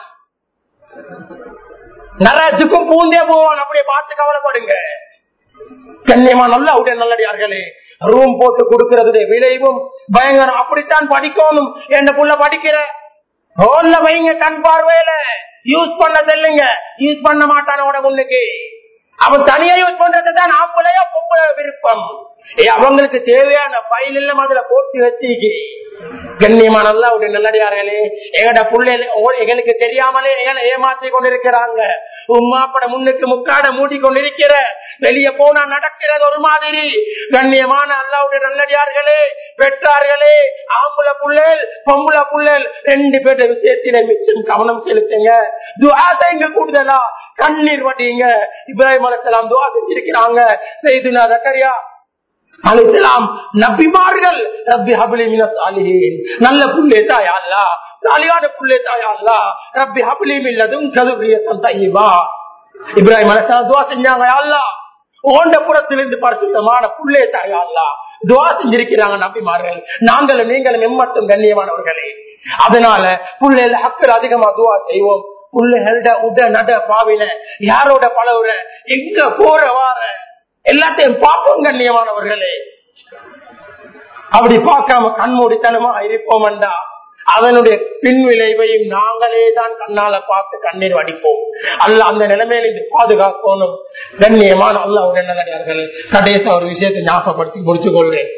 நரத்துக்கும் பூந்தே போவான். அப்படியே பார்த்து கவலைப்படுங்க. கண்ணியமான அல்லாஹ்வுடைய நல்லடியார்களே, ரூம் போட்டு கொடுக்கிறது விளைவும் பயங்கரம். அப்படித்தான் படிக்கணும். எந்த புள்ள படிக்கிற ஹோல்ல வைங்க, கண் பார்வையில யூஸ் பண்ண செல்லுங்க. யூஸ் பண்ண மாட்டானோட முன்னுக்கு அவன் தனியா யூஸ் பண்றதுதான் ஆம்பளையா பொம்பளை விருப்பம். அவங்களுக்கு தேவையான பைல் எல்லாம் அதுல போட்டு வச்சு கண்ணியமான அல்லாஹ்வுடைய நல்லடியார்களே, எங்கட புள்ளைகள் எங்களுக்கு தெரியாமலே எங்களை ஏமாற்றி கொண்டிருக்கிறாங்க. உம்மாப்பட முன்னுக்கு முக்காட மூடி கொண்டிருக்கிற, வெளியே போனா நடக்கிறது ஒரு மாதிரி. கண்ணியமான அல்லாஹ்வுடைய நல்லடியார்களே, பெற்றார்களே, ஆம்பளை புள்ளல் பொம்பளை புள்ளல் ரெண்டு பேர் விஷயத்தில மிச்சம் கவனம் செலுத்துங்க. துஆ செய்யுங்க, கூடுதலா கண்ணீர் வடிங்க. இப்ராஹிம் அலைஹிஸ்ஸலாம் துஆ செஞ்சிருக்கிறாங்க. சையதுனா ஜக்கரியா அலைஹிஸ்ஸலாம் நபிமார்கள் ரப்பி ஹப்லி மினஸ் சாலிஹீன், நல்ல புள்ளே தாயா அல்லாஹ், சாலியான புள்ளே தாயா அல்லாஹ், ரப்பி ஹப்லி மின் லதுன்க ذُرِّيَّةً طَيِّبَةً. இப்ராஹிம் அலைஹிஸ்ஸலாம் துஆ செஞ்சாங்க, யா அல்லாஹ் ஓண்ட புறத்திலிருந்து பரிசுத்தமான புள்ளே தாயா அல்லாஹ். துஆ செஞ்சிருக்கிறாங்க நபிமார்கள். நாங்களும் நீங்களும் எம்மட்டும் கண்ணியமானவர்களே. அதனால புள்ளைல ஹக்கள் அதிகமா துஆ செய்வோம். புள்ளைகளோட உட நட பாவில யாரோட பழகுற, எங்க போற வார எல்லாத்தையும் பார்ப்போம் கண்ணியமானவர்களே. அப்படி பார்க்காம கண்மூடித்தனமா இருப்போம்டா அதனுடைய பின் விளைவையும் நாங்களே தான் கண்ணால பார்த்து கண்ணீர் வடிப்போம். அல்ல அந்த நிலைமையில இது பாதுகாக்கணும். கண்ணியமான அல்லாஹ் நல்லடியார்களே, கடைசி ஒரு விஷயத்தை ஞாபகப்படுத்தி முடிச்சு கொள்றேன்.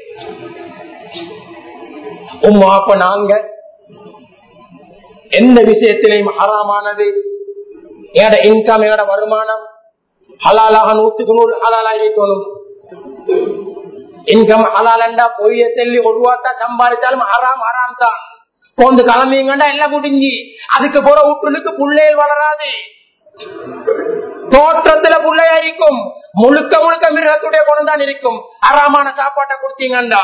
உம்மா அப்ப நாங்க எந்த விஷயத்திலையும் ஹராமானது, எங்கட இன்கம் எங்கட வருமானம் ஹலாலாக நூத்துக்கு நூறு ஹலாலாக இருக்கணும். இன்கம் ஹலாலண்டா பொய்ய சொல்லி ஒரு ரூபாத்தா சம்பாதிச்சாலும் ஹராம் ஹராம் தான். போந்து கிளம்பிங்கண்டா எல்லாம் முடிஞ்சு அதுக்கு போற வீட்டுக்கு புள்ளையில் வளராது. தோற்றத்துல புள்ளையா இருக்கும், முழுக்க முழுக்க மிருகத்துடைய குணம் தான் இருக்கும். ஹராமான சாப்பாட்டை கொடுத்தீங்கண்டா,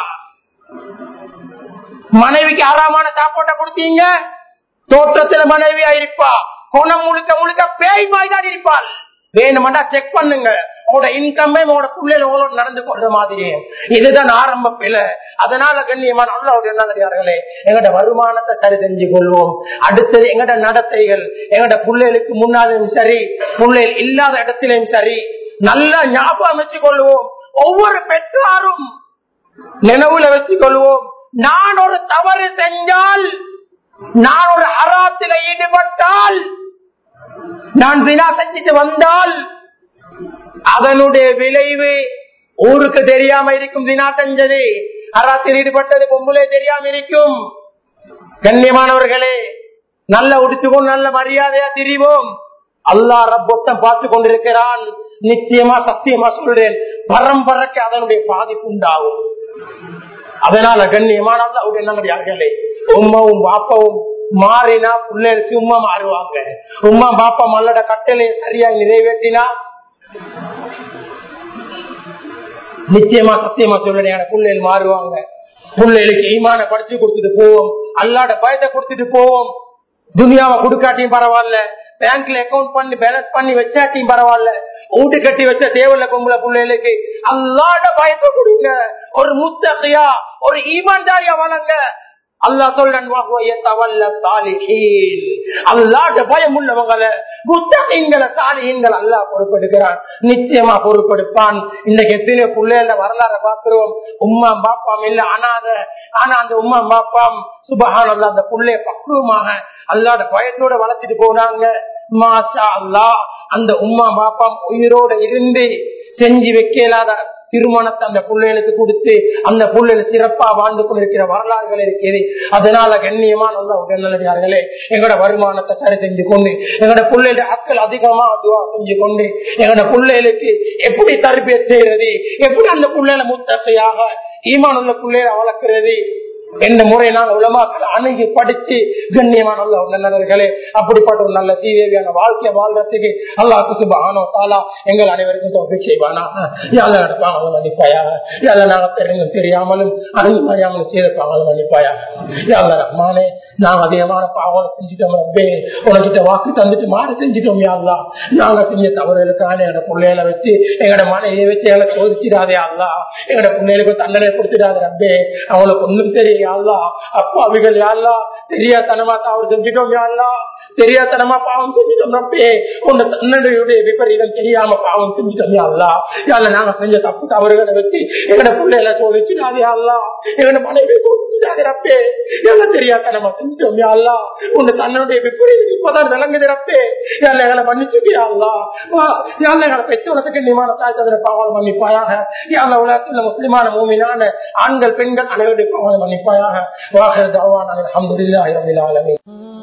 மனைவிக்கு ஹராமான சாப்பாட்டை கொடுத்தீங்க, தோற்றத்துல மனைவியா இருப்பா, குணம் முழுக்க முழுக்க பேய் மாய் தான் இருப்பாள். வேணுமெண்டா செக் பண்ணுங்க, உங்களோட இன்கமே உங்களோட பிள்ளைகளோட நடந்து கொள்ற மாதிரி. இதுதான் ஆரம்ப பிழை. அதனால கண்ணியமான அல்லாஹ்வுடைய நல்லடியார்களே, எங்கட வருமானத்தை சரி செஞ்சு கொள்வோம். அடுத்தது எங்கட நடத்தைகள், எங்கட பிள்ளைகளுக்கு முன்னாலும் சரி, பிள்ளைகள் இல்லாத இடத்திலும் சரி, நல்லா ஞாபகம் வச்சு கொள்வோம். ஒவ்வொரு பெற்றாரும் நினைவுல வச்சு கொள்வோம், நான் ஒரு தவறு செஞ்சால், நான் ஒரு ஹராத்தில் ஈடுபட்டால், நான் வினா செஞ்சுட்டு வந்தால் அதனுடைய விளைவு ஊருக்கு தெரியாம இருக்கும். வினா செஞ்சது, ஹராத்தில் ஈடுபட்டது பொம்பளை தெரியாம இருக்கும். கண்ணியமானவர்களே, நல்ல உடுத்துவோம், நல்ல மரியாதையா திரிவோம். அல்லாஹ் ரப்பொத்தம் பார்த்து கொண்டிருக்கிறான். நிச்சயமா சத்தியமா சொல்றேன், பரம்பரைக்கு அதனுடைய பாதிப்பு உண்டாகும். அதனால கண்ணியமான அல்லாஹ்வுடைய நல்லடியார்களே, உம்மாவும் பாப்பாவும் மாறினா பிள்ளைகள் சும்மா மாறுவாங்க. உம்மா பாப்பா மல்லோட கட்டளை சரியா நிறைவேற்றினா நிச்சயமா சத்தியமா சொல்றேன், பிள்ளைகள் மாறுவாங்க. பிள்ளைகளுக்கு ஈமான படிச்சு கொடுத்துட்டு போவோம், அல்லாட பயத்தை கொடுத்துட்டு போவோம். துனியாவை கொடுக்காட்டியும் பரவாயில்ல, பேங்க்ல அக்கௌண்ட் பண்ணி பேலன்ஸ் பண்ணி வச்சாட்டியும் பரவாயில்ல, ஊட்டு கட்டி வச்ச தேவையில்ல பொம்பளை பிள்ளைகளுக்கு அல்லாட பயத்தை கொடுங்க. ஒரு முத்தகையா ஒரு ஈமான்தாரியா வளங்க. அல்லாஹ் சொல்றான், அல்லாஹ்ட பயம் உள்ளவங்களை முத்தகீன்களை சாலிஹீன்கள் அல்லாஹ் பொறுப்பெடுக்கிறான். நிச்சயமா பொறுப்பெடுப்பான். இன்னைக்கு எத்தனை பிள்ளைகள வரலாறு பார்க்கிறோம். உம்மா பாப்பாம் இல்ல அனாத, ஆனா அந்த உம்மா பாப்பாம் சுபஹானல்லாஹ் அந்த பிள்ளைய பக்குவமாக அல்லாஹ்ட பயத்தோட வளர்த்துட்டு போனாங்க. மாஷா அல்லாஹ், அந்த உம்மா பாப்பாம் உயிரோட இருந்து செஞ்சு வைக்கலாத திருமணத்தை அந்த பிள்ளைகளுக்கு கொடுத்து அந்த பிள்ளைகள் சிறப்பா வாழ்ந்து கொண்டிருக்கிற வரலாறுகள் இருக்கிறது. அதனால கண்ணியமா நல்லா நல்லடியார்களே, எங்களோட வருமானத்தை சரி செஞ்சு கொண்டு, எங்களோட பிள்ளைகள ஆட்கள் அதிகமா துவா செஞ்சு கொண்டு, எங்களோட பிள்ளைகளுக்கு எப்படி தரபிய செய்யறது, எப்படி அந்த பிள்ளைகளை முத்தகையாக ஈமான் உள்ள பிள்ளைகளை வளர்க்கிறது என்ற முறை நாங்கள் உலமாக்கள் அணுகி படிச்சு கண்ணியமான நல்லவர்களே, அப்படிப்பட்ட ஒரு நல்ல சீதேவியான வாழ்க்கையை வாழ்றதுக்கு அல்லாஹ் சுப்ஹானஹு வ தஆலா எங்கள் அனைவருக்கும் தௌஃபீக் செய்வானாக. யாழ்லா நடப்பாங்க மன்னிப்பாயாக. யாழ்லா நாங்கள் தெரிந்தும் தெரியாமலும் அணுகும் அறியாமலும் செய்த பாவங்களை மன்னிப்பாயாக. யாழ்லா ரஹ்மானே, நாங்கள் அதிகமான பாவங்களை செஞ்சுட்டோம் ரப்பே, உனக்கிட்ட வாக்கு தந்துட்டு மாறி செஞ்சுட்டோம். யாழ்லா நாங்க செஞ்ச தவறுகளுக்கான எங்களோட பிள்ளைகளை வச்சு எங்களோட மனையை வச்சு எங்களை சோதிச்சிடாதே. அல்லா எங்களோட பிள்ளைகளுக்கு தண்டனை கொடுத்துடாத ரப்பே. அவங்களுக்கு ஒன்றும் தெரியும் அல்லா, அப்பா அவைகள் யாழ்லா தெரியாதனமா தவறு செஞ்சுட்டோம். யாழ்லா தெரியாதனமா பாவம் செஞ்சுட்டோம் ரப்பே, உன்னை தன்னுடைய விபரீதம் தெரியாம பாவம் செஞ்சுட்டோம் யா அல்லாஹ். யா அல்லாஹ் நாங்க செஞ்ச தப்பு தவறுகளை வச்சு எங்கட பிள்ளைகளை சோதிச்சுடாதே யா அல்லாஹ், எங்கட மனைவி சோதிச்சுடாதே ரப்பே. எல்லாம் தெரியாதனமா செஞ்சுட்டோம் யா அல்லாஹ், உன்னை தன்னுடைய விபரீதம் இப்பதான் விளங்குது ரப்பே. யா அல்லாஹ் எங்களை மன்னிச்சுக்கியா அல்லாஹ். யா அல்லாஹ் எங்களை பெற்றோருக்கு நிமான தாய் தவிர பாவம் மன்னிப்பாயாக. யா அல்லாஹ் உலகத்தில் முஸ்லிமான மூமினான ஆண்கள் பெண்கள் அனைவருடைய பாவம் மன்னிப்பாயாக. வாஹிர் தஅவானா அல்ஹம்துலில்லாஹி ரப்பில் ஆலமீன்.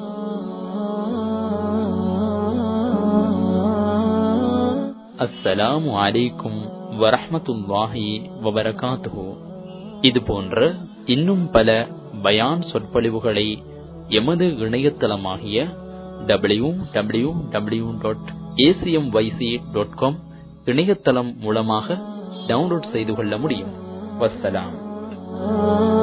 அஸ்ஸலாமு அலைக்கும் வரஹ்மத்துல்லாஹி வபரகாத்துஹு. இது போன்ற இன்னும் பல பயான் சொற்பொழிவுகளை எமது இணையதளமாகிய W W W dot ACM YC dot com இணையதளம் மூலமாக டவுன்லோட் செய்து கொள்ள முடியும். வஸ்ஸலாம்.